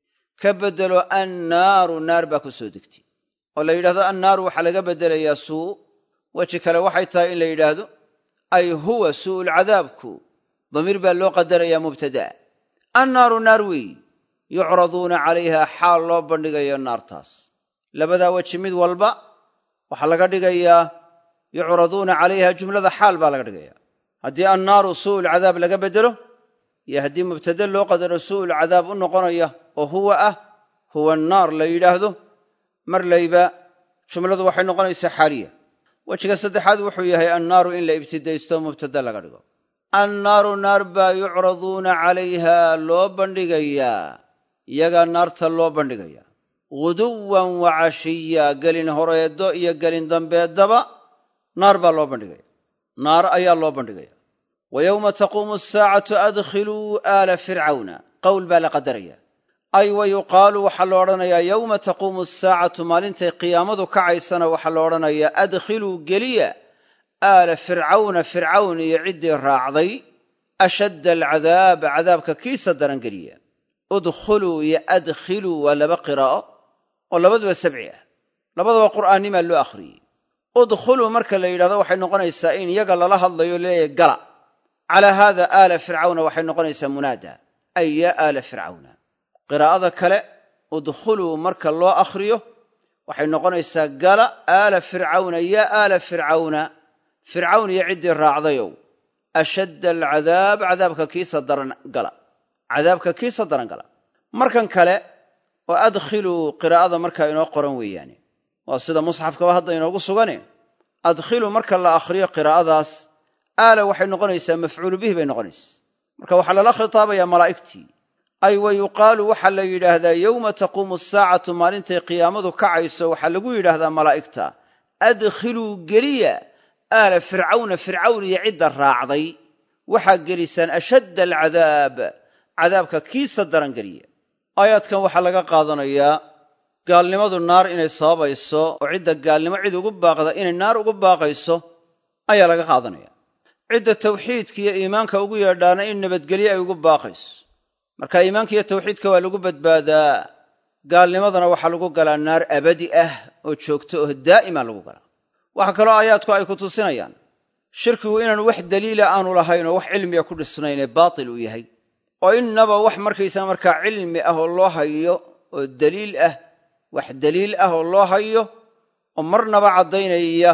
ka beddelo annaaru naar baa ku soo degtay oo la yidhahdo annaaru waxaa laga beddelayaa suu weji kale waxay tahay in la yidhaahdo ay huwa suu'ulcadaabku damiir baa loo qadarayaa mubtada'a annaaru naar weeyi yucraduuna calayha xaal loo bandhigayo naartaas labadaa weji mid walba waxaa laga dhigayaa yucraduuna calayha jumlada xaal baa laga dhigaya haddii annaaru suu'ulcadaab laga beddelo iyo haddii mubtade loo qadaro suu'ulcadaab u noqonaya oo huwa ah huwa annaar la yidhaahdo mar layba jumladu waxay noqonaysaa xaaliya wejiga saddexaad wuxuu yahay annaaru in la ibtidaysto mubtade laga dhigo annaaru naar baa yucraduuna calayha loo bandhigayaa iyagaa naarta loo bandhigaya guduwan wa cashiya gelin horeeddo iyo gelin dambeeddaba naar baa loo bandhigaya naar ayaa loo bandhigaya wa yowma taquumu asaacatu adkhiluu aala fircawna qowl baa la qadaraya ay wa yuqaalu waxaa lo odhanayaa yowma taquumu asaacatu maalintay qiyaamadu kacaysana waxaa lo odhanayaa adkhiluu geliya aala fircawna fircawn iyo ciddii raacday ashadda alcadaab cadaabka kiisa daran geliya udkhuluu iyo adkhiluu waa laba qiraa'o oo labaduba sabci ah labadaba qur'aannimaa loo akhriyey udkhuluu marka la yidhahdo waxay noqonaysaa in iyaga lala hadlayo leeyahay gala calaa haada aala fircawna waxay noqonaysaa munaada ay yaa aala fircawna qiraa'ada kale udkhuluu marka loo akhriyo waxay noqonaysaa gala aala fircawna yaa aala fircawna fircawn iyo ciddii raacdayow ashadda alcadaab cadaabka kiisa daran gala cadaabka kiisa daran gala markan kale oo adkhiluu qiraa'ada markaa inoo qoran weeyaane waa sida musxafkaba hadda inoogu sugane adkhiluu marka la akhriyo qiraa'adaas aala waxay noqonaysaa mafcuulu bihi bay noqonaysaa marka waxaa lala khitaabayaa malaa'igtii ay wa yuqaalu waxaa la yidhaahdaa yowma taquumu asaacatu maalintay qiyaamadu kacayso waxaa lagu yidhaahdaa malaa'igta adkhiluu geliya aala fircawna fircawn iyo cidda raacday waxaa gelisaan ashadda alcadaab cadaabka kiisa daran geliya aayaadkan waxaa laga qaadanayaa gaalnimadu naar inay sababayso oo cidda gaalnimo cid ugu baaqda inay naar ugu baaqayso ayaa laga qaadanaya cidda tawxiidka iyo iimaanka ugu yeedhaana in nabadgelye ay ugu baaqayso marka iimaanka iyo tawxiidka waa lagu badbaadaa gaalnimadana waxaa lagu galaa naar abadi ah oo joogto oo daa'ima lagu galaa waxaa kaloo aayaadku ay ku tusinayaan shirkigu inaanu wax daliila aanu lahayn oo wax cilmiga ku dhisnayn ee baatil uu yahay oo innaba wax markaysaa markaa cilmi ah oo loo hayo oo daliil ah wax daliil ah oo loo hayo oo marnaba caddaynaya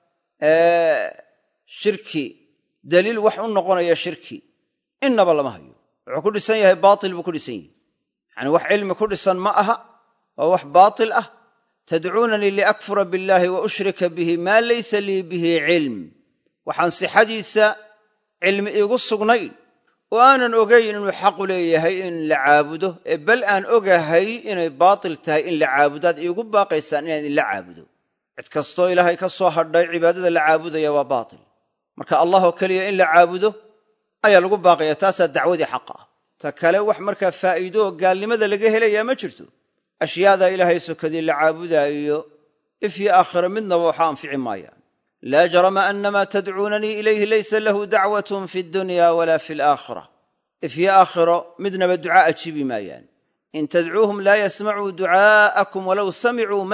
shirki daliil wax u noqonaya shirki innaba lama hayo wuxuu ku dhisan yahay baatil buu ku dhisan yahay yacani wax cilmi ku dhisan ma aha waa wax baatil ah tadcuunanii liakfura biاllaahi wa ushrika bihi maa laysa lii bihi cilm waxaan sixadiisa cilmi iigu sugnayn oo aanan ogayn inuu xaqu leeyahay in la caabudo ee bal aan ogahay inay baatil tahay in la caabudaad iigu baaqaysaan inaan idinla caabudo cid kastoo ilaahay ka soo hadhay cibaadada la caabudaya waa baatil marka allah oo keliya in la caabudo ayaa lagu baaqaya taasaa dacwadii xaqa ah ta kale wax markaa faa'iido oo gaalnimada laga helayaa ma jirto ashyaadaa ilaahay sokadii la caabudaayo ifyo aakhiro midnaba waxa anfici maayaan laa jarama annamaa tadcuunanii ilayhi laysa lahu dacwatun fi dunya walaa fi alaakhira ifyo aakhiro midnaba ducaa ajiibi maayaan in tadcuuhum laa yasmacuu ducaa'akum walow samicuu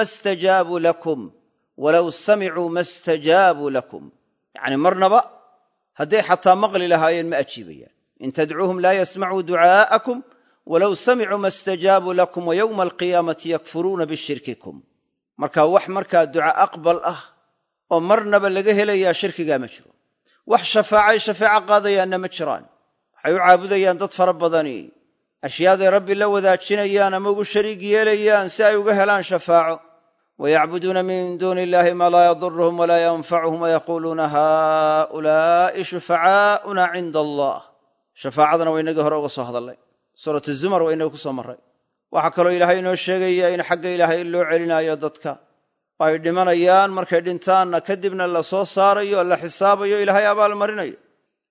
ma stajaabuu lakum yacni marnaba hadday xataa maqli lahaayeen ma ajiibayaan in tadcuuhum laa yasmacuu ducaa'akum walow samicuu ma stajaabuu lakum wa yowma alqiyaamati yakfuruuna bishirkikum marka wax markaa duca aqbal ah oo marnaba laga helayaa shirkigaa ma jiro wax shafaacay shafaaco qaadayaanna ma jiraan waxay u caabudayaan dad fara badani ashyaaday rabbi la wadaajinayaan ama ugu shariig yeelayaan si ay uga helaan shafaaco wayacbuduuna min duuni illahi maa laa yaduruhum walaa yanfacuhum wayaquuluuna haaulaa'i shufacaa'una cinda allah shafaacadana waa inagii hore uga soo hadallay suuratu zumar waa inaga ku soo marray waxaa kaloo ilaahay inoo sheegaya in xagga ilaahay loo celinaayo dadka ay dhimanayaan markay dhintaanna kadibna la soo saarayo la xisaabayo ilaahay abaalmarinayo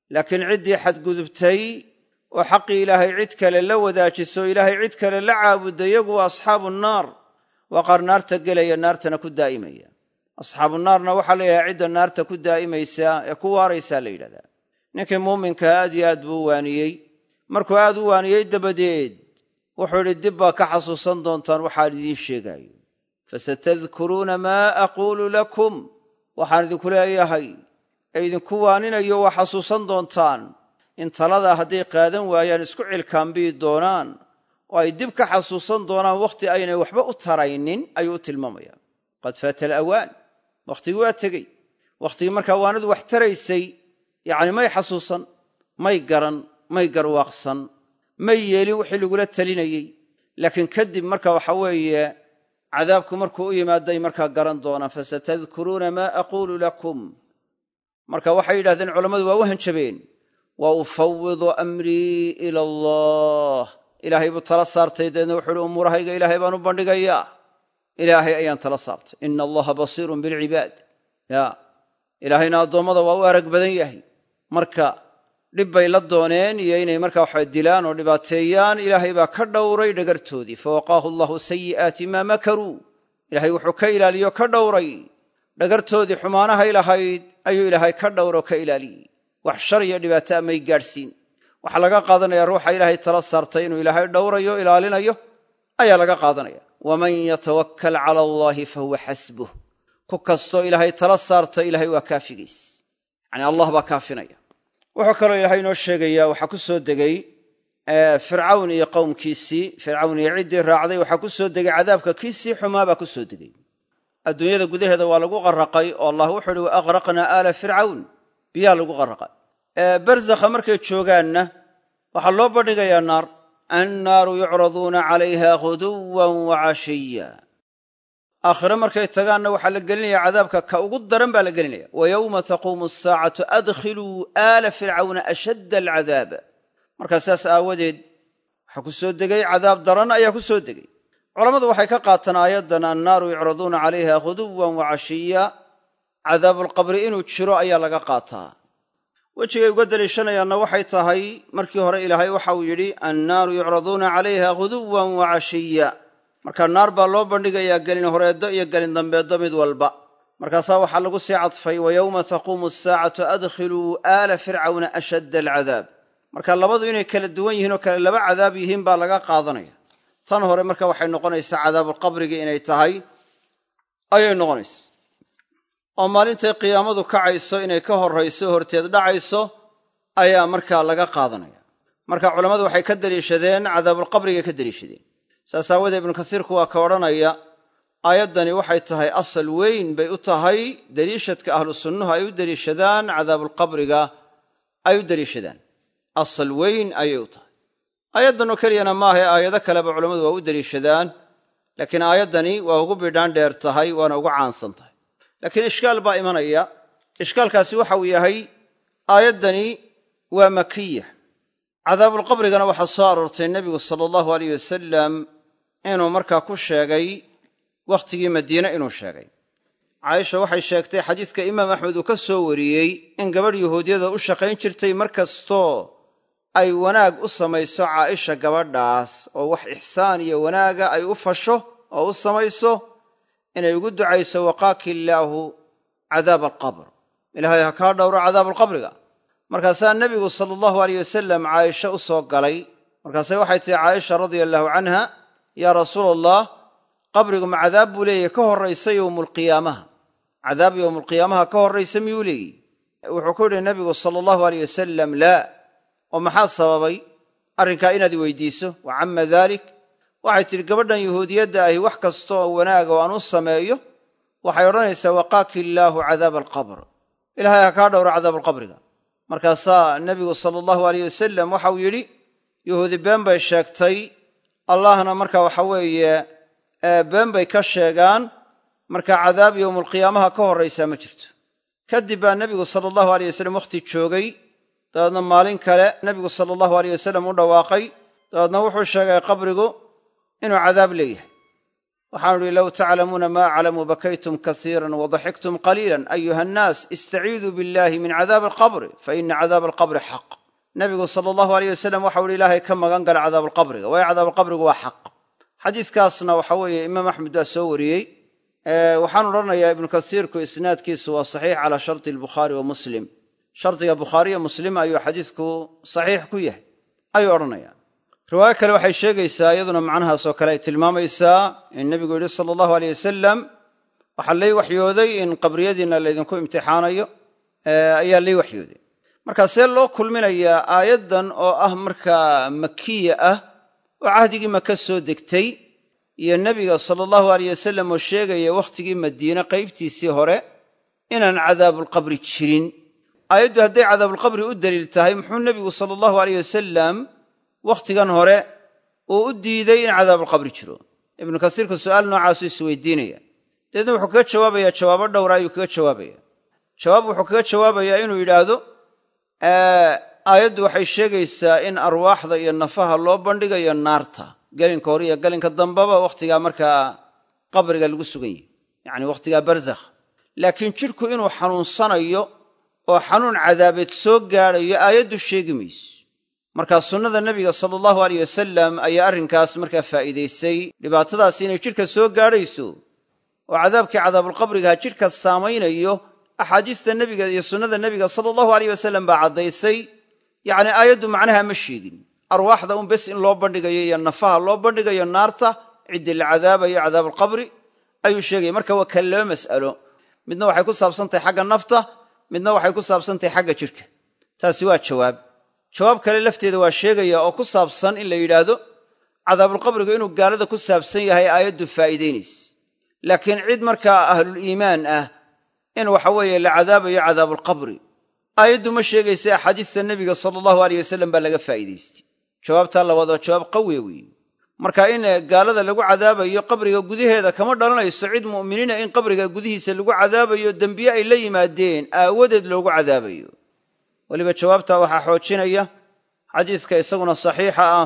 laakiin ciddii xadgudubtay oo xaqii ilaahay cid kale la wadaajiso ilaahay cid kale la caabuda iyagu waa asxaabu nnaar, waa qaar naarta gelaya naartana ku daa'imaya. asxaabu naarna waxaa la yidhahdaa cidda naarta ku daa'imaysa ee ku waaraysaa la yidhahdaa. ninkii muuminkaa aad iyo aad buu u waaniyey. markuu aad u waaniyey dabadeed wuxuu idhi dib baa ka xasuusan doontaan waxaan idiin sheegaayo. fasatadkuruuna maa aquulu lakum, waxaan idinku leeyahay ee idinku waaninayo waa xasuusan doontaan. in taladaa hadday qaadan waayaan isku cilkaambiyi doonaan oo ay dib ka xasuusan doonaan wakhti aynay waxba u taraynin ayuu u tilmaamaya. qad faata alawaan, wakhtigii waa tegey. wakhtigii markaa waanadu wax taraysay yacni may xasuusan, may garan, may garwaaqsan, may yeelin wixii lagula talinayey. laakiin kadib marka waxa weeye cadaabku markuu u yimaaday markaa garan doonaan. fasatadkuruuna maa aquulu lakum. marka waxay yidhahdeen culammadu waa u hanjabeen. wa ufawidu amrii ila allah, ilaahay buu tala saartay. deedna wuxuu uhi umuurahayga ilaahay baan u bandhigayaa, ilaahay ayaan tala saartay. ina allaha basiirun bilcibaad. ya ilaahayna addoommada waa u arag badan yahay. marka dhib bay la dooneen iyo inay markaa waxa dilaan oo dhibaateeyaan. ilaahay baa ka dhowray dhagartoodii. fawaqaahu allahu sayi'aati maa makaruu, ilaahay wuxuu ka ilaaliyo ka dhowray dhagartoodii xumaanahay lahayd ayuu ilaahay ka dhowro ka ilaaliyey. wax shar iyo dhibaataa may gaadhsiin. waxaa laga qaadanaya ruuxa ilaahay tala saartay inuu ilaahay dhowrayo ilaalinayo ayaa laga qaadanaya. waman yatawakkal cala allaahi fahuwa xasbuh, ku kastoo ilaahay tala saarta ilaahay waa kaafigiis, yacni allah baa kaafinaya. wuxuu kaloo ilaahay inoo sheegayaa waxaa ku soo degay fircawn iyo qowmkiisii, fircawn iyo ciddii raacday waxaa ku soo degay cadaabka kiisii xumaa baa ku soo degay. adduunyada gudaheeda waa lagu qarraqay oo allah wuxuu uhi wa aqraqnaa aala fircawn, biyaa lagu qarraqay. barzakha markay joogaanna waxaa loo bandhigayaa naar. annaaru yucraduuna calayha ghuduwan wa cashiya. aakhire markay tagaanna waxaa la gelinaya cadaabka ka ugu daran baa la gelinaya. wa yowma taquumu asaacatu adkhiluu aala fircawna ashadda alcadaab. markaa saas aawadeed waxaa ku soo degay cadaab daran ayaa ku soo degay. culammadu waxay ka qaataan aayaddan annaaru yucraduuna calayha ghuduwan wa cashiya, cadaabulqabri inuu jiro ayaa laga qaataa. wejigay uga daliishanayaanna waxay tahay markii hore ilaahay waxa uu yidhi annaaru yucraduuna calayha ghuduwan wa cashiya. marka naar baa loo bandhigayaa gelin horeeddo iyo gelin dambeeddo mid walba. markaasaa waxaa lagu sii cadfay wa yowma taquumu asaacatu adkhiluu aala fircawna ashadda alcadaab. marka labadu inay kala duwan yihiin oo kale laba cadaab yihiin baa laga qaadanaya. tan hore marka waxay noqonaysaa cadaabulqabrigii inay tahay ayay noqonaysa. oo maalintay qiyaamadu kacayso inay ka horrayso horteed dhacayso ayaa markaa laga qaadanaya. marka culammadu waxay ka deliishadeen cadaabulqabrigay ka deliishadeen. saas aawadeed ibnu kasiirku waa ka odhanaya aayaddani waxay tahay asal weyn bay u tahay deliishadka ahlu sunnuhu ay u deliishadaan cadaabulqabriga ay u deliishadaan. asal weyn ayay u tahay. aayaddanoo keliyana maahae aayado kaleba culammadu waa u deliishadaan, laakiin aayaddani waa ugu bidhaan dheer tahay waana ugu caansan tahay. laakiin ishkaal baa imanaya. ishkaalkaasi waxa uu yahay aayaddani waa makiya. cadaabulqabrigana waxaa soo aroortay nebigu sala allahu alayh wasalam inuu markaa ku sheegay wakhtigii madiine inuu sheegay. caaisha waxay sheegtay xadiiska imaam axmed uu ka soo wariyey in gabadh yahuudiyada u shaqayn jirtay mar kastoo ay wanaag u samayso caaisha gabadhaas oo wax ixsaan iyo wanaaga ay u fasho oo u samayso inay ugu ducayso waqaaki illaahu cadaaba alqabr, ilaahay ha kaa dhowro cadaabalqabriga. markaasaa nebigu sala allahu alayh wasalam caaisha u soo galay. markaase waxay tihi caaisha radia allahu canha, yaa rasuula allah, qabrigu ma cadaab buu leeyahy ka horraysa yowmulqiyaamaha? cadaab yowmulqiyaamaha ka horraysa miyuu leeyihi? wuxuu ku yidhi nebigu sala allahu alayh wasalam laa. oo maxaa sababay arrinkaa inaad i weydiiso? wa camma daalik, waxay tidhi gabadhan yahuudiyadda ahi wax kasta oo wanaaga oo aan u sameeyo waxay odhanaysaa waqaaki illaahu cadaaba alqabr, ilaahay ha kaa dhowro cadaabalqabriga. markaasaa nebigu sala allahu alayh wasalam waxa uu yidhi yahuudi been bay sheegtay, allahna marka waxa weeye been bay ka sheegaan, marka cadaab yowmulqiyaamaha ka horraysaa ma jirto. kadib baa nebigu sala allahu alayh wasalam wakhti joogay. dabeedna maalin kale nebigu sala allahu alayh wasalam u dhawaaqay. dabeedna wuxuu sheegay qabrigu inuu cadaab leeyahay. waxaanu ihi low taclamuuna ma aclamu bakaytum kaiira wadaxiktum qaliila ayuha annaas istaciiduu billahi min cadaab alqabri faina cadaab alqabri xaq nabigu sala allahu aleyh wasalam waxau ihi ilaahay ka magan gala cadaab alqabriga waayo cadaab alqabrigu waa xaq xadiiskaasna waxa weeye imaam axmed baa soo wariyey waxaan odhanayaa ibnu kasiirku isnaadkiisu waa saxiix calaa sharti albukhaari wa muslim shardiga bukhaariyo muslim ayuu xadiisku saxiix ku yahay ayuu odhanaya riwaayo kale waxay sheegaysaa iyaduna macnahaasoo kale ay tilmaamaysaa in nebigu yidhi sala allahu aleyh wasalam waxaa lay waxyooday in qabriyadiinna laydinku imtixaanayo ayaa lay waxyooday markaa see loo kulminayaa aayaddan oo ah markaa makiya ah oo cahdigii maka soo degtay iyo nebiga sala allahu aleyh wasalam oo sheegaya wakhtigii madiine qaybtiisii hore inaan cadaabulqabri jirin aayaddu hadday cadaabulqabri u daliil tahay muxuu nebigu sala allahu aleyh wasalam wakhtigan hore uu u diiday in cadaabulqabri jiro ibnu kasiirka su'aal noocaasuu isweydiinaya dabeedna wuxuu kaga jawaabayaa jawaabo dhowra ayuu kaga jawaabaya jawaab wuxuu kaga jawaabayaa inuu yidhaahdo aayaddu waxay sheegaysaa in arwaaxda iyo nafaha loo bandhigayo naarta gelinka hore iyo gelinka dambaba wakhtigaa markaa qabriga lagu sugan yahay yacni wakhtigaa barzakh laakiin jidhku inuu xanuunsanayo oo xanuun cadaabeed soo gaadhayo aayaddu sheegi mayso markaa sunnada nebiga sala allahu aleyh wasalam ayaa arrinkaas markaa faa'iidaysay dhibaatadaasi inay jidhka soo gaadhayso oo cadaabkii cadaabulqabrigaha jidhka saamaynayo axaadiista nebiga iyo sunnada nebiga sala allahu aleyh wasalam baa caddaysay yacni aayaddu macnaha ma sheegin arwaaxda un bes in loo bandhigayo iyo nafaha loo bandhigayo naarta ciddii la cadaabayo cadaabulqabri ayuu sheegaya marka waa kan laba mas'alo midna waxay ku saabsantahay xagga nafta midna waxay ku saabsantahay xagga jidhka taasi waa jawaab kale lafteeda waa sheegaya oo ku saabsan in la yidhaahdo cadaabulqabrigu inuu gaalada ku saabsan yahay aayaddu faa'iidaynaysa laakiin cid markaa ahluliimaan ah in waxa weeye la cadaabayo cadaabulqabri aayaddu ma sheegaysa axaadiista nebiga sala allahu aleyh wasalam baa laga faa'iidaystay jawaabtaa labaad waa jawaab qawiya weeye marka in gaalada lagu cadaabayo qabriga gudaheeda kama dhalanayso cid mu'miniina in qabriga gudihiisa lagu cadaabayo dembiye ay la yimaadeen aawadeed loogu cadaabayo weliba jawaabtaa waxaa xoojinaya xadiiska isaguna saxiixa ah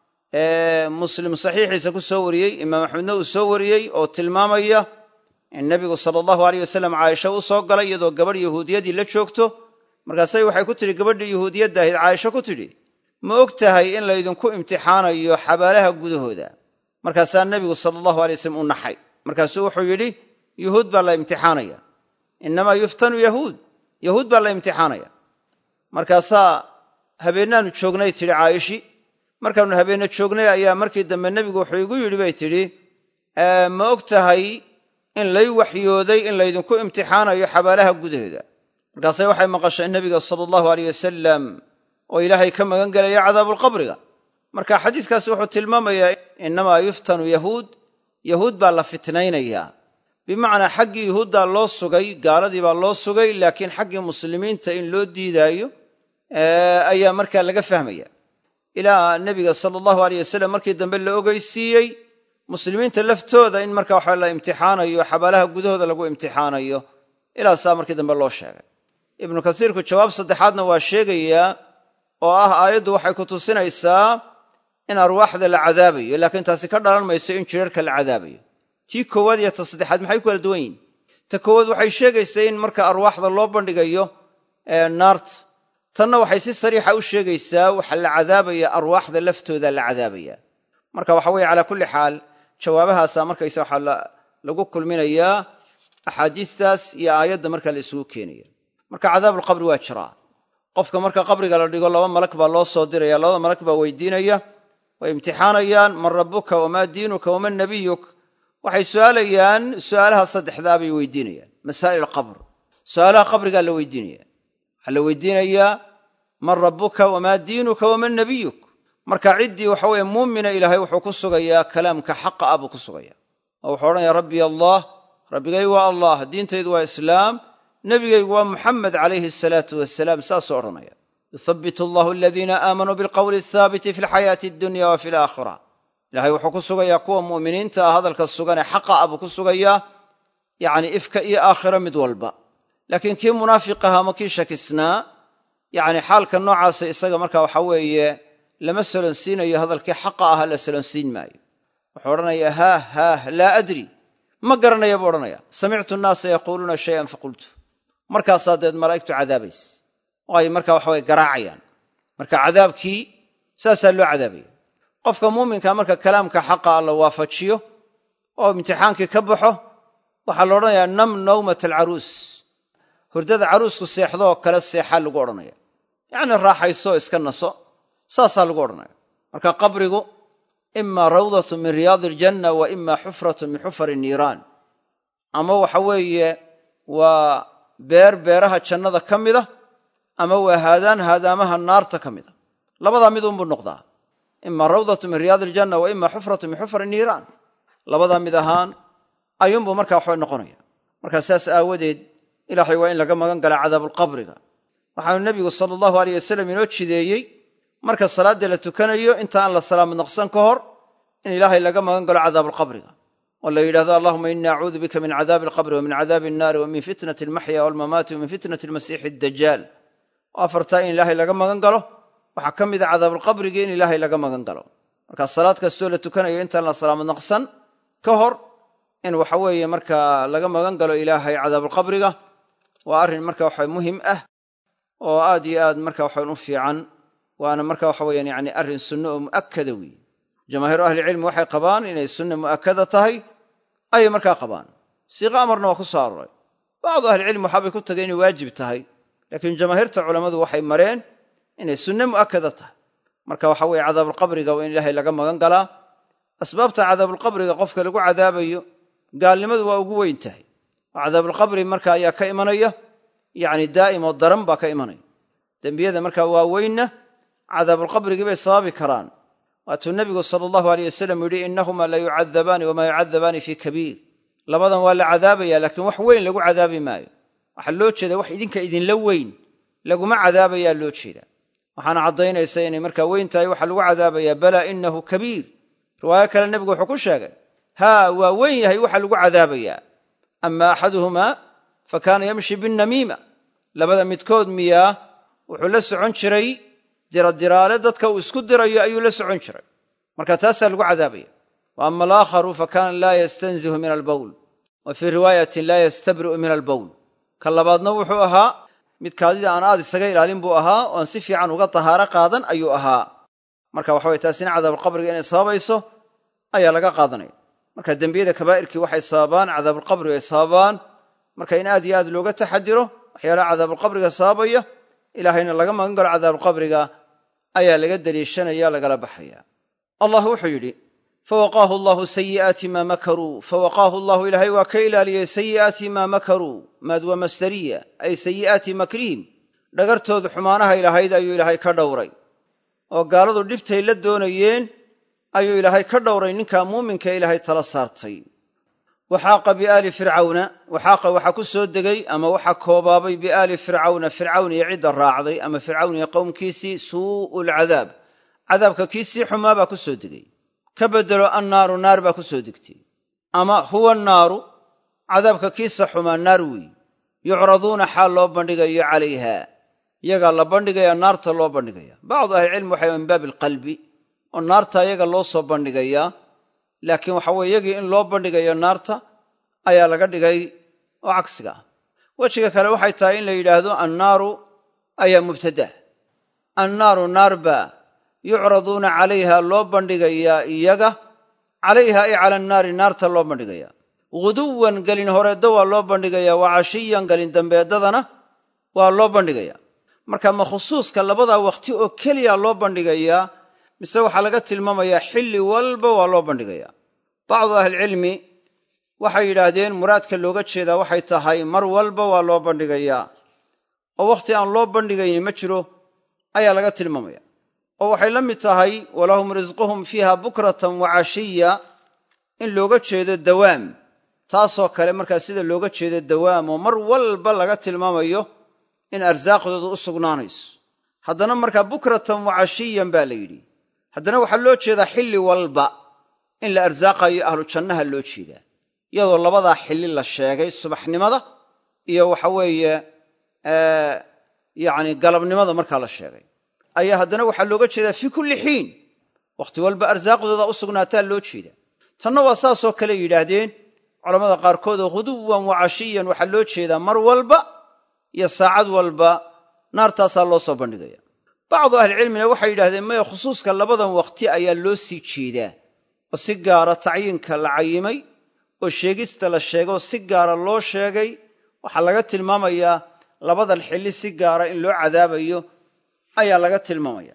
ee muslim saxiixiisa ku soo wariyey imaam axmedna uu soo wariyey oo tilmaamaya in nebigu sala allahu aleyh wasalam caaisha u soo galay iyadoo gabadh yahuudiyadii la joogto markaasay waxay ku tidhi gabadhii yahuudiyadda ahayd caaisha ku tidhi ma og tahay in laydinku imtixaanayo xabaalaha gudahooda markaasaa nebigu sala allahu alay wasalam u naxay markaasuu wuxuu yidhi yuhuud baa la imtixaanaya innamaa yuftanu yahuud baa la imtixaanaya markaasaa habeennaannu joognay tidhi caayishi markaannu habeenna joognay ayaa markii dambe nebigu wuxuu igu yidhi bay tidhi ma og tahay in lay waxyooday in laydinku imtixaanayo xabaalaha gudahooda markaasay waxay maqashay nebiga sala allahu aleyh wasalam oo ilaahay ka magan gelaya cadaabulqabriga marka xadiiskaasi wuxuu tilmaamayaa innamaa yuftanu yahuud baa la fitnaynayaa bimacnaa xaggii yuhuuddaa loo sugay gaaladii baa loo sugay laakiin xaggii muslimiinta in loo diidaayo ayaa markaa laga fahmaya ilaa nebiga sala allahu aleyh wasalam markii dambe la ogeysiiyey muslimiinta laftooda in marka waxa la imtixaanayo xabaalaha gudahooda lagu imtixaanayo ilaa saa markii dambe loo sheegay ibnu kasiirku jawaab saddexaadna waa sheegayaa oo ah aayaddu waxay ku tusinaysaa in arwaaxda la cadaabayo laakiin taasi ka dhalan mayso in jidharka la cadaabayo tii koowaad iyo ta saddexaad maxay ku kala duwan yihin ta koowaad waxay sheegaysaa in marka arwaaxda loo bandhigayo naarta tanna waxay si sariixa u sheegaysaa waxa la cadaabaya arwaaxda laftooda la cadaabaya marka waxa weeye calaa kulli xaal jawaabahaasaa markaysa waxaa lagu kulminayaa axaadiistaas iyo aayadda marka la isugu keenaya marka cadaabulqabri waa jiraa qofka marka qabriga la dhigo laba malag baa loo soo diraya labada malag baa weydiinaya way imtixaanayaan man rabbuka wamaa diinuka waman nabiyuk waxay su'aalayaan su'aalaha saddexdaa bay weydiinayaan masaa'il qabr su'aalaha qabrigaa la weydiinaya waxaa la weydiinayaa man rabbuka wamaa diinuka waman nabiyuk marka ciddii waxa weeye muumina ilaahay wuxuu ku sugayaa kalaamka xaqa ah buu ku sugaya oo wuxuu odhanaya rabbiy allah rabbigay waa allah diintaydu waa islaam nebigaygu waa muxamed calayhi asalaatu wasalaam saasuu odhanaya yuthabbitu allahu aladiina aamanuu bilqowli athaabiti fi alxayaati addunya wa fi alaakhira ilahay wuxuu ku sugayaa kuwa mu'miniinta ah hadalka sugan ee xaqa ah buu ku sugayaa yacni ifka iyo aakhiro mid walba laakiin kii munaafiq aha ama kii shakisnaa yacni xaalka noocaasa isaga marka waxa weeye lama solonsiinayo hadalkii xaqa aha la solonsiin maayo wuxuu odhanayaa haah laa adri ma garanaya buu odhanaya samictu nnaasa yaquuluuna shayan faqultu markaasaa deed malaa'igtu cadaabaysa oo ay markaa waxa weye garaacayaan marka cadaabkii saasaa loo cadaabaya qofka muuminka marka kalaamka xaqa alla waafajiyo oo imtixaankii ka baxo waxaa la odhanayaa nam nawmat alcaruus hurdada caruusku seexdooo kale seexaa lagu odhanaya yacni raaxayso iska naso saasaa lagu odhanaya marka qabrigu ima rawdatu min riyaadi aljanna wa ima xufratu min xufari niiraan ama waxa weeye waa beeraha jannada ka mida ama waa haadaamaha naarta ka mida labadaa mid unbuu noqdaa ima rawdatu min riyaadi aljanna wa ima xufratu min xufari niiraan labadaa mid ahaan ayuunbuu markaa waxba noqonaya markaa saas aawadeed ilaahay waa in laga magan gala cadaabulqabriga waxaanu nebigu sala allahu aleyh wasalam inoo jideeyey marka salaadda la tukanayo inta aan la salaamad naqsan ka hor in ilaahay laga magan galo cadaabulqabriga oo la yidhahdo allahuma innii acuudu bika min cadaabi alqabri wa min cadaabi annaari wa min fitnati almaxya waalmamaati wa min fitnati almasiixi addajaal oo afartaa in ilaahay laga magan galo waxaa ka mida cadaabulqabrigii in ilaahay laga magan galo markaa salaad kastoo la tukanayo intaan la salaamad naqsan ka hor in waxa weeye markaa laga magan galo ilaahay cadaabulqabriga waa arrin marka waxa muhim ah oo aad iyo aad marka waxaan u fiican waana marka waxa weeyaan yani arrin sunno oo mu'akkada weeye jamaahiiru ahlicilmi waxay qabaan inay sunna mu'akkada tahay ayay markaa qabaan siiqa amarna waa ku soo aroray bacdu ahlicilmi waxaabay ku tageen inay waajib tahay laakiin jamaahiirta culammadu waxay mareen inay sunne mu'akkada tahay marka waxa weeye cadaabulqabriga waa in ilaahay laga magan galaa asbaabta cadaabulqabriga qofka lagu cadaabayo gaalnimadu waa ugu weyn tahay oo cadaabulqabri marka ayaa ka imanaya yacni daa'im oo daran baa ka imanaya dembiyada markaa waaweynna cadaabulqabrigii bay sababi karaan waatuu nebigu sala allahu aleyh wasalam yidhi innahumaa la yucadabaani wamaa yucadabaani fii kabiir labadan waa la cadaabaya laakiin wax weyn lagu cadaabi maayo waxaa loo jeeda wax idinka idinla weyn laguma cadaabayaa loo jeeda waxaana caddaynaysa inay markaa weyn tahay waxaa lagu cadaabayaa balaa innahu kabiir riwaayo kale nebigu wuxuu ku sheegay haa waa weyn yahay waxa lagu cadaabayaa ama axaduhumaa fa kaana yamshi binnamiima labada midkood miyaa wuxuu la socon jiray diradiraale dadka uu isku dirayo ayuu la socon jiray marka taasaa lagu cadaabaya wa ama alaakharu fa kaana laa yastanzihu min albowl wa fii riwaayatin laa yastabri'u min albowl ka labaadna wuxuu ahaa mid kaadida aan aad isaga ilaalin buu ahaa oo aan si fiican uga tahaaro qaadan ayuu ahaa marka waxa weye taasina cadaabulqabriga inay sababayso ayaa laga qaadanaya marka dembiyada kabaa'irkii waxay sababaan cadaabulqabriga ay sababaan marka in aad iyo aad looga taxadiro waxyaalaha cadaabulqabriga sababaya ilaahayna laga magan galo cadaabulqabriga ayaa laga deliishanaya lagala baxaya allah wuxuu yidhi fawaqaahu allahu sayi'aati maa makaruu fawaqaahu allahu ilaahay waa ka ilaaliyey sayi'aati maa makaruu maad waa masdariya ay sayi'aati makrihim dhagartoodu xumaanaha ilahayd ayuu ilaahay ka dhowray oo gaaladu dhibtay la doonayeen ayuu ilaahay ka dhowray ninkaa muuminka ilaahay tala saartay waxaaqa biaali fircawna waxaaqa waxaa ku soo degay ama waxaa koobaabay biaali fircawna fircawn iyo cidda raacday ama fircawn iyo qowmkiisii suu'u lcadaab cadaabka kiisii xumaa baa ku soo degay ka beddelo annaaru naar baa ku soo degtay ama huwa naaru cadaabka kiisa xumaa naar weeye yucraduuna xaal loo bandhigayo calayha iyagaa la bandhigaya naarta loo bandhigaya bacdu ahlicilmi waxay min baabi alqalbi oo naarta iyaga loo soo bandhigayaa laakiin waxa weye iyagii in loo bandhigayo naarta ayaa laga dhigay oo cagsiga ah wejiga kale waxay tahay in la yidhaahdo annaaru ayaa mubtada annaaru naarba yucraduuna calayha loo bandhigayaa iyaga calayha ay cala annaari naarta loo bandhigaya guduwan gelin horeedda waa loo bandhigaya wa cashiyan gelin dambeedadana waa loo bandhigaya marka ma khusuuska labadaa wakhti oo keliya loo bandhigayaa mise waxaa laga tilmaamayaa xilli walba waa loo bandhigayaa bacdu ahlicilmi waxay yidhaahdeen muraadka looga jeedaa waxay tahay mar walba waa loo bandhigayaa oo wakhti aan loo bandhigayni ma jiro ayaa laga tilmaamaya oo waxay la mid tahay walahum risquhum fiiha bukratan wa cashiya in looga jeedo dawaam taasoo kale markaa sida looga jeedo dawaam oo mar walba laga tilmaamayo in arsaaqdooda u sugnaanayso haddana markaa bukratan wa cashiyan baa la yidhi haddana waxaa loo jeedaa xilli walba in la arsaaqayo ahlu jannaha loo jeedaa iyadoo labadaa xilli la sheegay subaxnimada iyo waxa weeye yacni galabnimada markaa la sheegay ayaa haddana waxaa looga jeedaa fii kulli xiin wakhti walba arsaaqdooda u sugnaataa loo jeedaa tanna waa saasoo kale yidhaahdeen culammada qaarkood oo ghuduwan wa cashiyan waxaa loo jeedaa mar walba iyo saacad walba naartaasaa loo soo bandhigaya bacdu ahlicilmina waxay yidhahdeen maya khusuuska labadan waqti ayaa loo sii jeedaa oo si gaara tacyiinka la cayimay oo sheegista la sheego si gaara loo sheegay waxaa laga tilmaamayaa labadan xilli si gaara in loo cadaabayo ayaa laga tilmaamaya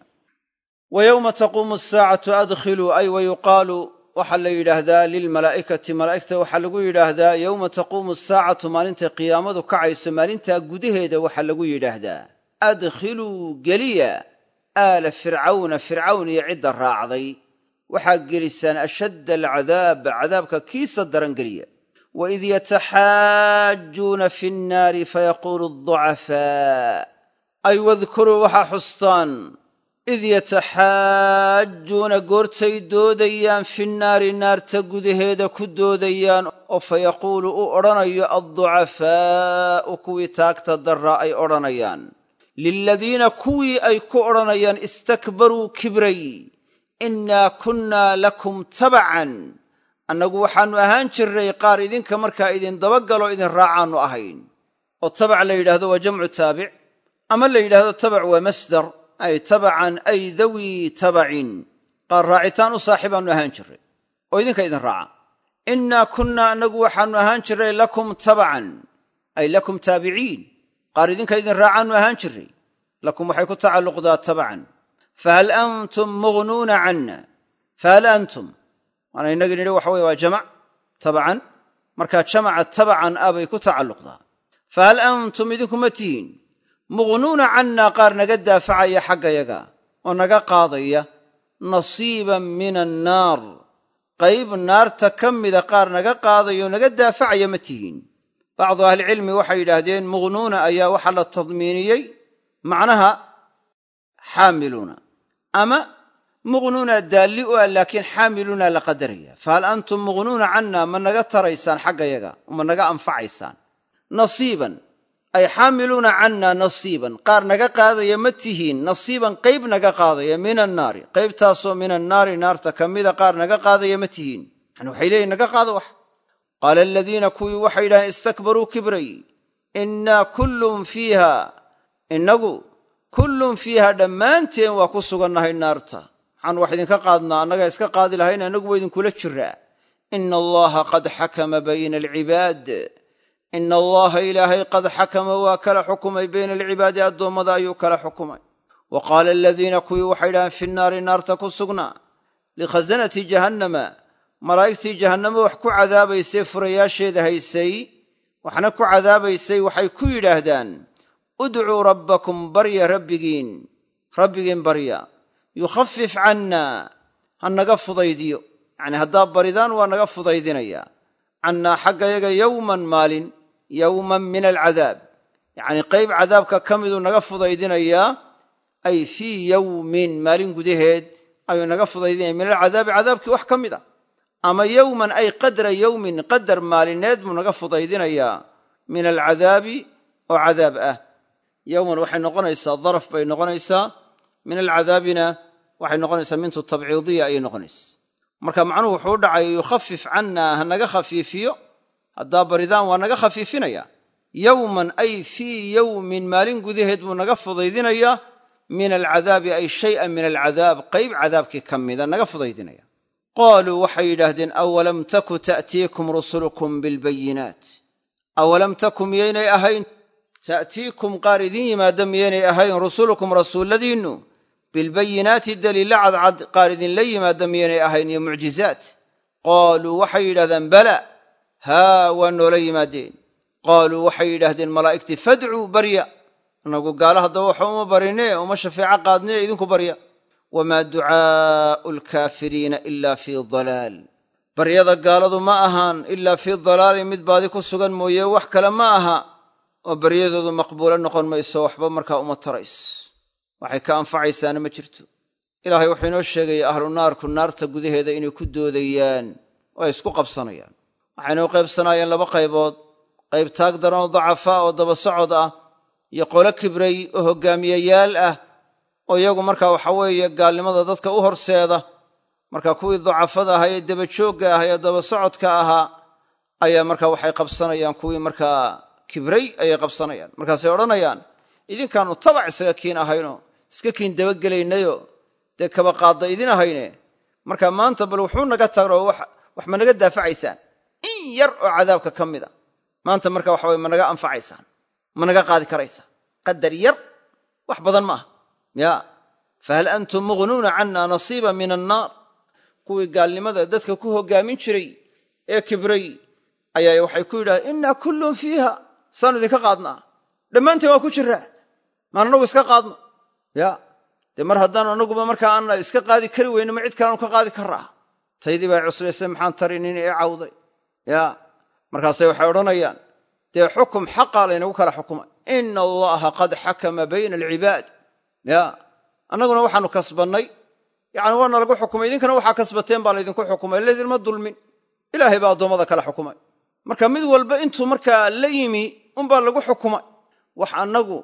wa yowma taquumu asaacatu adkhiluu ay wa yuqaalu waxaa la yidhaahdaa lilmalaa'ikati malaa'igta waxaa lagu yidhaahdaa yowma taquumu asaacatu maalintay qiyaamadu kacayso maalintaa gudaheeda waxaa lagu yidhaahdaa adkhiluu geliya aala fircawna fircawn iyo cidda raacday waxaa gelisaan ashadda alcadaab cadaabka kiisa daran geliya waid yataxaajjuuna fi nnaari fayaquulu aducafaa ay wadkuruu waxaa xustaan id yataxaajjuuna goortay doodayaan fi nnaari naarta gudaheeda ku doodayaan oo fayaquulu u odhanayo adducafaa'u kuwii taagta darraa ay odhanayaan liladiina kuwii ay ku odhanayaan istakbaruu kibray innaa kunnaa lakum tabacan annagu waxaannu ahaan jirnay qaar idinka markaa idin dabagalo idin raacaannu ahayn oo tabac la yidhaahdo waa jamcu taabic ama la yidhaahdo tabac waa masdar ay tabacan ay dawii tabacin qaar raacitaan u saaxiibaannu ahaan jirray oo idinka idin raaca innaa kunnaa annagu waxaannu ahaan jirnay lakum tabacan ay lakum taabiciin qaar idinka idin raacaannu ahaan jirray lakum waxay ku tacalluqdaa tabacan fahal antum mughnuuna canna fahal antum waana innagii nidhi waxa weye waa jamac tabacan markaa jamaca tabacan ah bay ku tacalluqdaa fahal antum idinkuma tihiin mughnuuna cannaa qaar naga daafacaya xaggayaga oo naga qaadaya nasiiban min annaar qayb naarta ka mida qaar naga qaadaya oo naga daafacaya ma tihiin bacdu ahlicilmi waxay yidhaahdeen mughnuuna ayaa waxaa la tadmiiniyey macnaha xaamiluuna ama mughnuuna daalli u ah laakiin xaamiluuna la qadaraya fahal antum mughnuuna cannaa ma naga taraysaan xaggayaga ma naga anfacaysaan nasiiban ay xaamiluuna cannaa nasiiban qaar naga qaadaya ma tihiin nasiiban qayb naga qaadaya min annaari qaybtaasoo min annaari naarta ka mida qaar naga qaadaya ma tihiin yani waxay leeyihin naga qaado wax qaala aladiina kuwii waxay yidhahdeen istakbaruu kibray innaa kullun fiiha innagu kullun fiiha dhammaanteen waa ku sugannahay naarta waxaan wax idinka qaadnaa annagaa iska qaadi lahayn annagu waa idinkula jiraa ina allaha qad xakama bayna alcibaad ina allaha ilaahay qad xakama waa kala xukumay bayna alcibaadi addoommada ayuu kala xukumay wa qaala aladiina kuwii waxay yidhahdeen fi nnaari naarta ku sugnaa likhasanati jahannama malaa'igtii jahannamo wax ku cadaabaysay furayaasheeda haysay waxna ku cadaabaysay waxay ku yidhaahdaan udcuu rabbakum barya rabbigiin barya yukhafif cannaa ha naga fudaydiyo yacnii haddaad baridaan waa naga fudaydinayaa cannaa xaggayaga yowman maalin yowman min alcadaab yacnii qayb cadaabka ka miduu naga fudaydinayaa ay fii yowmin maalin gudaheed ayuu naga fudaydinaya min alcadaabi cadaabkii wax ka mid a ama yowman ay qadra yowmin qadar maalineed buu naga fudaydinayaa min alcadaabi oo cadaab ah yowman waxay noqonaysaa daraf bay noqonaysaa min alcadaabina waxay noqonaysaa mintu tabciidiya ayay noqonaysa marka macnuhu wuxuu u dhacay yukhafif cannaa ha naga khafiifiyo haddaa baridaan waa naga khafiifinaya yowman ay fii yowmin maalin gudaheed buu naga fudaydinayaa min alcadaabi ay shay'an min alcadaab qayb cadaabkii ka mida naga fudaydinaya qaaluu waxay yidhaahdeen awalam taku ta'tiikum rusulukum bilbayinaat awalam taku miyaynay ahayn ta'tiikum qaar idin yimaada miyaynay ahayn rusulukum rasuulladiinnu bilbayinaati daliilla cadcad qaar idinla yimaada miyaynay ahayn iyo mucjizaat qaaluu waxay yidhahdeen bala haa waa noola yimaadeen qaaluu waxay yidhaahdeen malaa'igtii fadcuu barya annagu gaala haddaba waxa uma barinee uma shafeeco qaadnee idinku barya wamaa ducaa'u alkaafiriina ilaa fii dalaal baryada gaaladu ma ahaan ilaa fii dalaalin mid baadi ku sugan mooye wax kale ma aha oo baryadoodu maqbuulo noqon mayso waxba markaa uma tarays waxay ka anfacaysaana ma jirto ilaahay wuxuu inoo sheegaya ahlu naarku naarta gudaheeda inay ku doodayaan oo ay isku qabsanayaan waxayna u qaybsanaayeen laba qaybood qayb taag daran oo dacafaa oo daba socod ah iyo qolo kibray oo hoggaamiyayaal ah oo iyagu markaa waxa weeye gaalnimada dadka u horseeda marka kuwii ducafada ahaa ee daba joogga ahaa ee daba socodka ahaa ayaa marka waxay qabsanayaan kuwii markaa kibray ayay qabsanayaan markaasay odhanayaan idinkaanu tabac isaga kiin ahayno iska kiin dabagelaynayoo dee kaba qaadda idin ahayne marka maanta bal wuxuu naga tagnoo wax ma naga daafacaysaan in yar oo cadaabka ka mida maanta marka waxa weye ma naga anfacaysaan ma naga qaadi karaysaan qadar yar wax badan ma aha ya fahal antum mughnuuna canna nasiiba min annaar kuwii gaalnimada dadka ku hoggaamin jiray ee kibray ayaa waxay ku yidhahdeen innaa kullun fiiha saanu idinka qaadnaa dhammaanteen waa ku jiraa maan annagu iska qaadno ya dee mar haddaan annaguba markaa aan iska qaadi kari weyno ma cid kaleanu ka qaadi karraa taydii baa cuslaysay maxaan tarinin ee cawday ya markaasay waxay odhanayaan dee xukum xaqaa laynagu kala xukumay ina allaha qad xakama bayna alcibaad ya annaguna waxaanu kasbannay yani waana lagu xukumay idinkana waxaa kasbateen baa laydinku xukumay laydinma dulmin ilaahay baa addoommada kala xukumay marka mid walba intuu markaa la yimi unbaa lagu xukumay wax annagu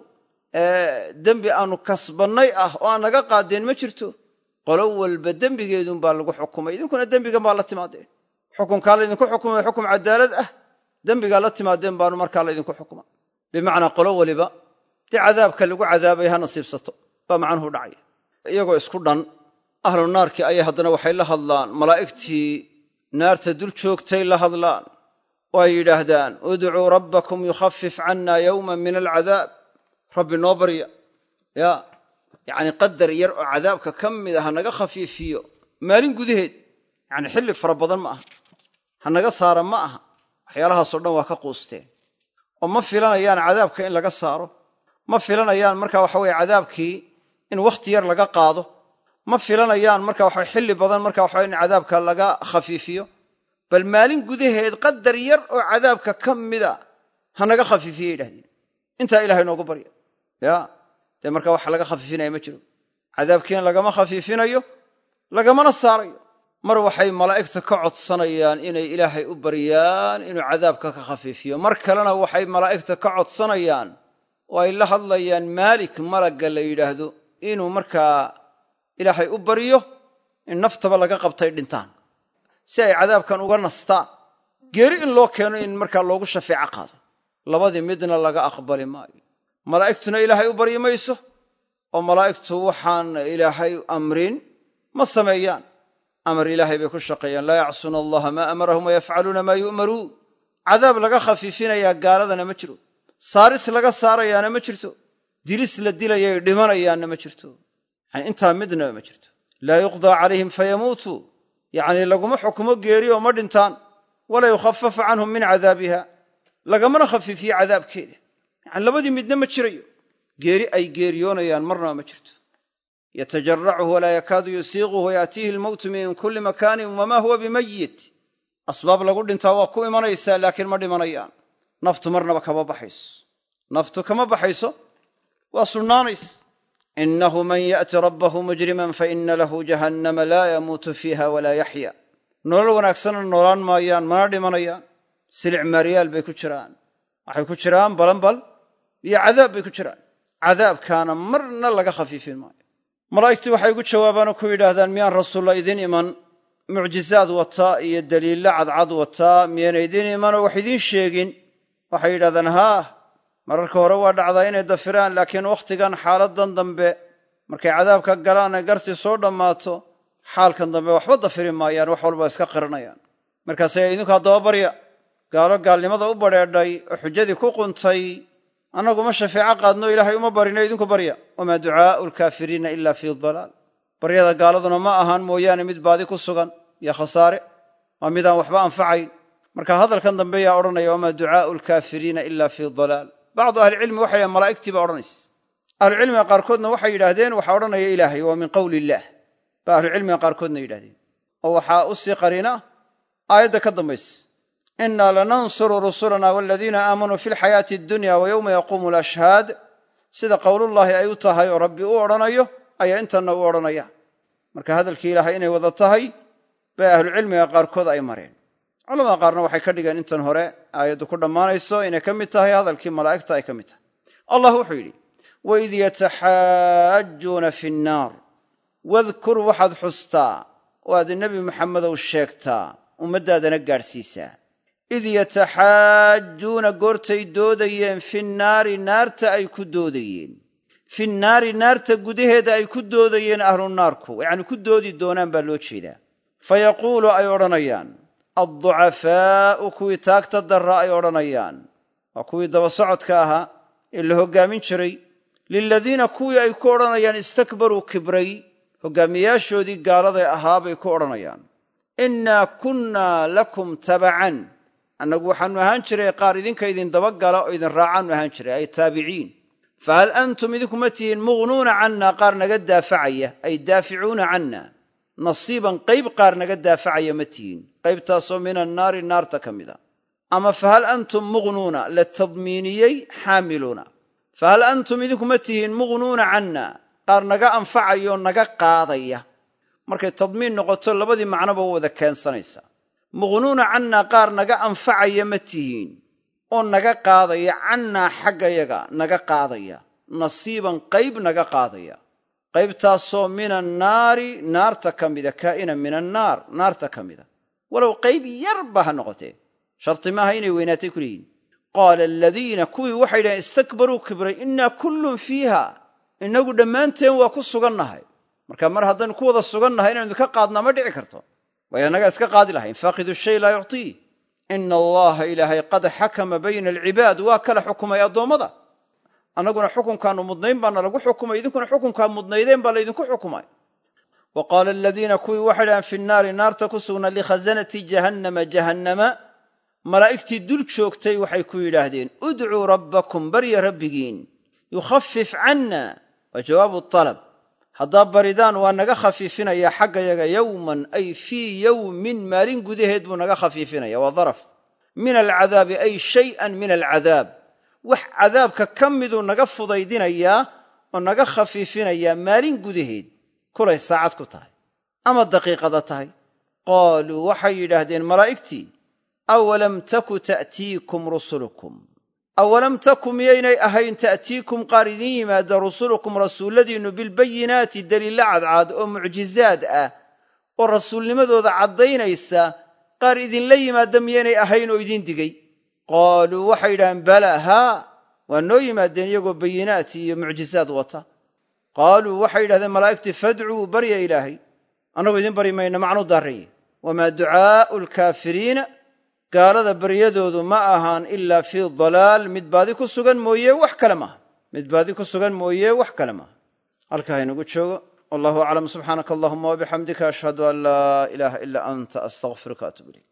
dembi aanu kasbannay ah oo aan naga qaadeen ma jirto qolo walba dembigeedunbaa lagu xukumay idinkuna dembigan baa la timaadeen xukunkaa laydinku xukumay xukum cadaalad ah dembigaa la timaadeen baanu markaa laydinku xukumay bimacnaa qolo waliba dee cadaabka lagu cadaabay ha nasiibsato baa macnuhu dhacaya iyagoo isku dhan ahlu naarkii ayay haddana waxay la hadlaan malaa'igtii naarta dul joogtay la hadlaan oo ay yidhaahdaan udcuu rabbakum yukhafif canna yowman min alcadaab rabbi noo barya ya yacni qadar yar oo cadaabka ka mid a ha naga khafiifiyo maalin gudaheed yacni xilli fara badan ma aha ha naga saara ma aha waxyaalahaasoo dhan waa ka quusteen oo ma filanayaan cadaabka in laga saaro ma filanayaan marka waxa weye cadaabkii in wakhti yar laga qaado ma filanayaan marka waxa xilli badan marka waxa in cadaabka laga khafiifiyo bal maalin gudaheed qadar yar oo cadaabka ka mida ha naga khafiifiye yidhahdeen intaa ilahay noogu barya ya dee marka wax laga khafiifinaya ma jiro cadaabkiina lagama khafiifinayo lagamana saarayo mar waxay malaa'igta ka codsanayaan inay ilaahay u baryaan inuu cadaabka ka khafiifiyo mar kalena waxay malaa'igta ka codsanayaan oo ay la hadlayaan maalik malagga la yidhaahdo inuu markaa ilaahay u baryo in naftaba laga qabtay dhintaan si ay cadaabkan uga nastaan geeri in loo keeno in markaa loogu shafeeco qaado labadii midna laga aqbali maayo malaa'igtuna ilaahay u baryi mayso oo malaa'igtu waxaan ilaahay amrin ma sameeyaan amar ilaahay bay ku shaqeeyaan laa yacsuuna allaha maa amarahum wayafcaluuna maa yu'maruun cadaab laga khafiifinayaa gaaladana ma jiro saaris laga saarayaana ma jirto dilis la dilayay dhimanayaanna ma jirto yani intaa midnaba ma jirto laa yuqdaa calayhim fayamuutuu yacnii laguma xukumo geeri oo ma dhintaan walaa yukhafafa canhum min cadaabiha lagamana khafiifiye cadaabkeeda yani labadii midna ma jirayo geeri ay geeriyoonayaan marnaba ma jirto yatajarachu walaa yakaadu yusiiquhu wayaatiihi almowtu min kulli makaanin wamaa huwa bimayit asbaab lagu dhintaa waa ku imanaysaa laakiin ma dhimanayaan naftu marnaba kama baxayso naftu kama baxayso waa sugnaanays inahu man ya'ti rabbahu mujriman faina lahu jahannama laa yamuutu fiiha walaa yaxya nolol wanaagsanna noolaan maayaan mana dhimanayaan silic maariyaal bay ku jiraan waxay ku jiraan balanbal iyo cadaab bay ku jiraan cadaabkaana marna laga khafiifin maayo malaa'igtii waxay ugu jawaabaanoo ku yidhaahdaan miyaan rasuulla idin iman mucjizaad wataa iyo daliilla cadcad wataa miyayna idin imanoo wax idiin sheegin waxay yidhahdaan haah mararka hore waa dhacdaa inay dafiraan laakiin wakhtigan xaaladdan dambe markay cadaabka galaan ee gartii soo dhammaato xaalkan dambe waxba dafiri maayaan wax walba iska qiranayaan markaasay idinku haddaba barya gaalo gaalnimada u badheedhay oo xujadii ku quntay annaguma shafeeco qaadno ilaahay uma barino idinku barya wamaa ducaa'u alkaafiriina ila fii dalaal baryada gaaladuna ma ahaan mooyaane mid baadi ku sugan iyo khasaare waa midaan waxba anfacayn marka hadalkan dambe yaa odhanaya wamaa ducaa'u alkaafiriina ila fii dalaal bacdu ahlicilmi waxay yidhahen malaa'igtii baa odhanaysa ahlucilmiga qaarkoodna waxay yidhaahdeen waxaa odhanaya ilaahay waa min qowli illaah ba ahlucilmiga qaarkoodna yidhahdeen oo waxaa u sii qariina aayadda ka dambaysa inaa lanansuru rusulana waladiina aamanuu fi lxayaati addunya wa yowma yaquumu alashhaad sida qowlullaahi ay u tahay oo rabbi u odhanayo ayaa intanna u odhanaya marka hadalkii ilaahay inay wada tahay bay ahlucilmiga qaarkood ay mareen culamada qaarna waxay ka dhigeen intan hore aayaddu ku dhammaanayso inay ka mid tahay hadalkii malaa'igta ay ka mid tahay allah wuxuu yidhi waid yataxaajuuna fi nnaar wadkur waxaad xustaa waad nebi maxamedow sheegtaa ummaddaadana gaadhsiisaa id yataxaajuuna goortay doodayeen fi nnaari naarta ay ku doodayeen fi nnaari naarta gudaheeda ay ku doodayeen ahlunaarku yacni ku doodi doonaan baa loo jeedaa fayaquulu ay odhanayaan adducafaa'u kuwii taagta darra ay odhanayaan waa kuwii daba socodka ahaa ee la hoggaamin jiray liladiina kuwii ay ku odhanayaan istakbaruu kibray hoggaamiyayaashoodii gaaladay ahaa bay ku odhanayaan innaa kunnaa lakum tabacan annagu waxaannu ahaan jiray qaar idinka idin dabagala oo idin raacaannu ahaan jiray ay taabiciin fahal antum idinkuma tihiin mughnuuna cannaa qaar naga daafacaya ay daaficuuna canna nasiiban qayb qaar naga daafacaya ma tihiin qaybtaasoo min annaari naarta ka mida ama fahal antum mughnuuna la tadmiiniyey xaamiluuna fahal antum idinkuma tihiin mughnuuna canna qaar naga anfacayoo naga qaadaya markay tadmiin noqoto labadii macnoba wada keensanaysaa mughnuuna cannaa qaar naga anfacaya ma tihiin oo naga qaadaya cannaa xaggayaga naga qaadaya nasiiban qayb naga qaadaya qaybtaasoo min annaari naarta ka mida kaa'ina min annaar naarta ka mida walow qayb yarba ha noqotee sharti maaha inay weynaatay ku leeyihin qaala aladiina kuwii waxay dhaheen istakbaruu kibray innaa kullun fiiha innagu dhammaanteen waa ku sugannahay marka mar haddaynu ku wada sugannahay inaynu ka qaadnaa ma dhici karto waayo annagaa iska qaadi lahayn faaqidu shay laa yuctii ina allaha ilaahay qad xakama bayna alcibaad waa kala xukumay addoommada annaguna xukunkaannu mudnayn baana lagu xukumay idinkuna xukunkaa mudnaydeen baa laydinku xukumay wa qaala aladiina kuwii waxay dhahaan fi nnaari naarta ku sugna likhasanati jahannama malaa'igtii dul joogtay waxay ku yidhaahdeen udcuu rabbakum barya rabbigiin yukhafif canna waa jawaabu alab haddaa baridaan waa naga khafiifinayaa xaggayaga yowman ay fii yowmin maalin gudaheed buu naga khafiifinaya waa daraf min alcadaabi ay shay'an min alcadaab wax cadaabka ka miduu naga fudaydinayaa oo naga khafiifinayaa maalin gudaheed kulay saacad ku tahay ama daqiiqada tahay qaaluu waxay yidhaahdeen malaa'igtii awalam taku ta'tiikum rusulukum awalam taku miyaynay ahayn ta'tiikum qaar idin yimaada rusulukum rasuulladiinnu bilbayinaati daliilla cadcad oo mucjizaad ah oo rasuulnimadooda caddaynaysa qaar idinla yimaadda miyaynay ahayn oo idin digay qaaluu waxay yidhahdeen bala haa waa noo yimaadeen iyagoo bayinaati iyo mucjizaad wata qaaluu waxay yidhahdeen malaa'igtii fadcuu barya ilaahay annagu idin bari mayna macnuu daarranye wamaa ducaa'u alkaafiriina gaalada baryadoodu ma ahaan ilaa fii dalaal mid baadi ku sugan mooye wax kale maaha mid baadi ku sugan mooye wax kale maaha halkaa haynagu joogo wallahu aclam subxaanaka allahuma wabixamdika ashhadu an laa ilaaha ilaa anta astaqfiruka atub ilayk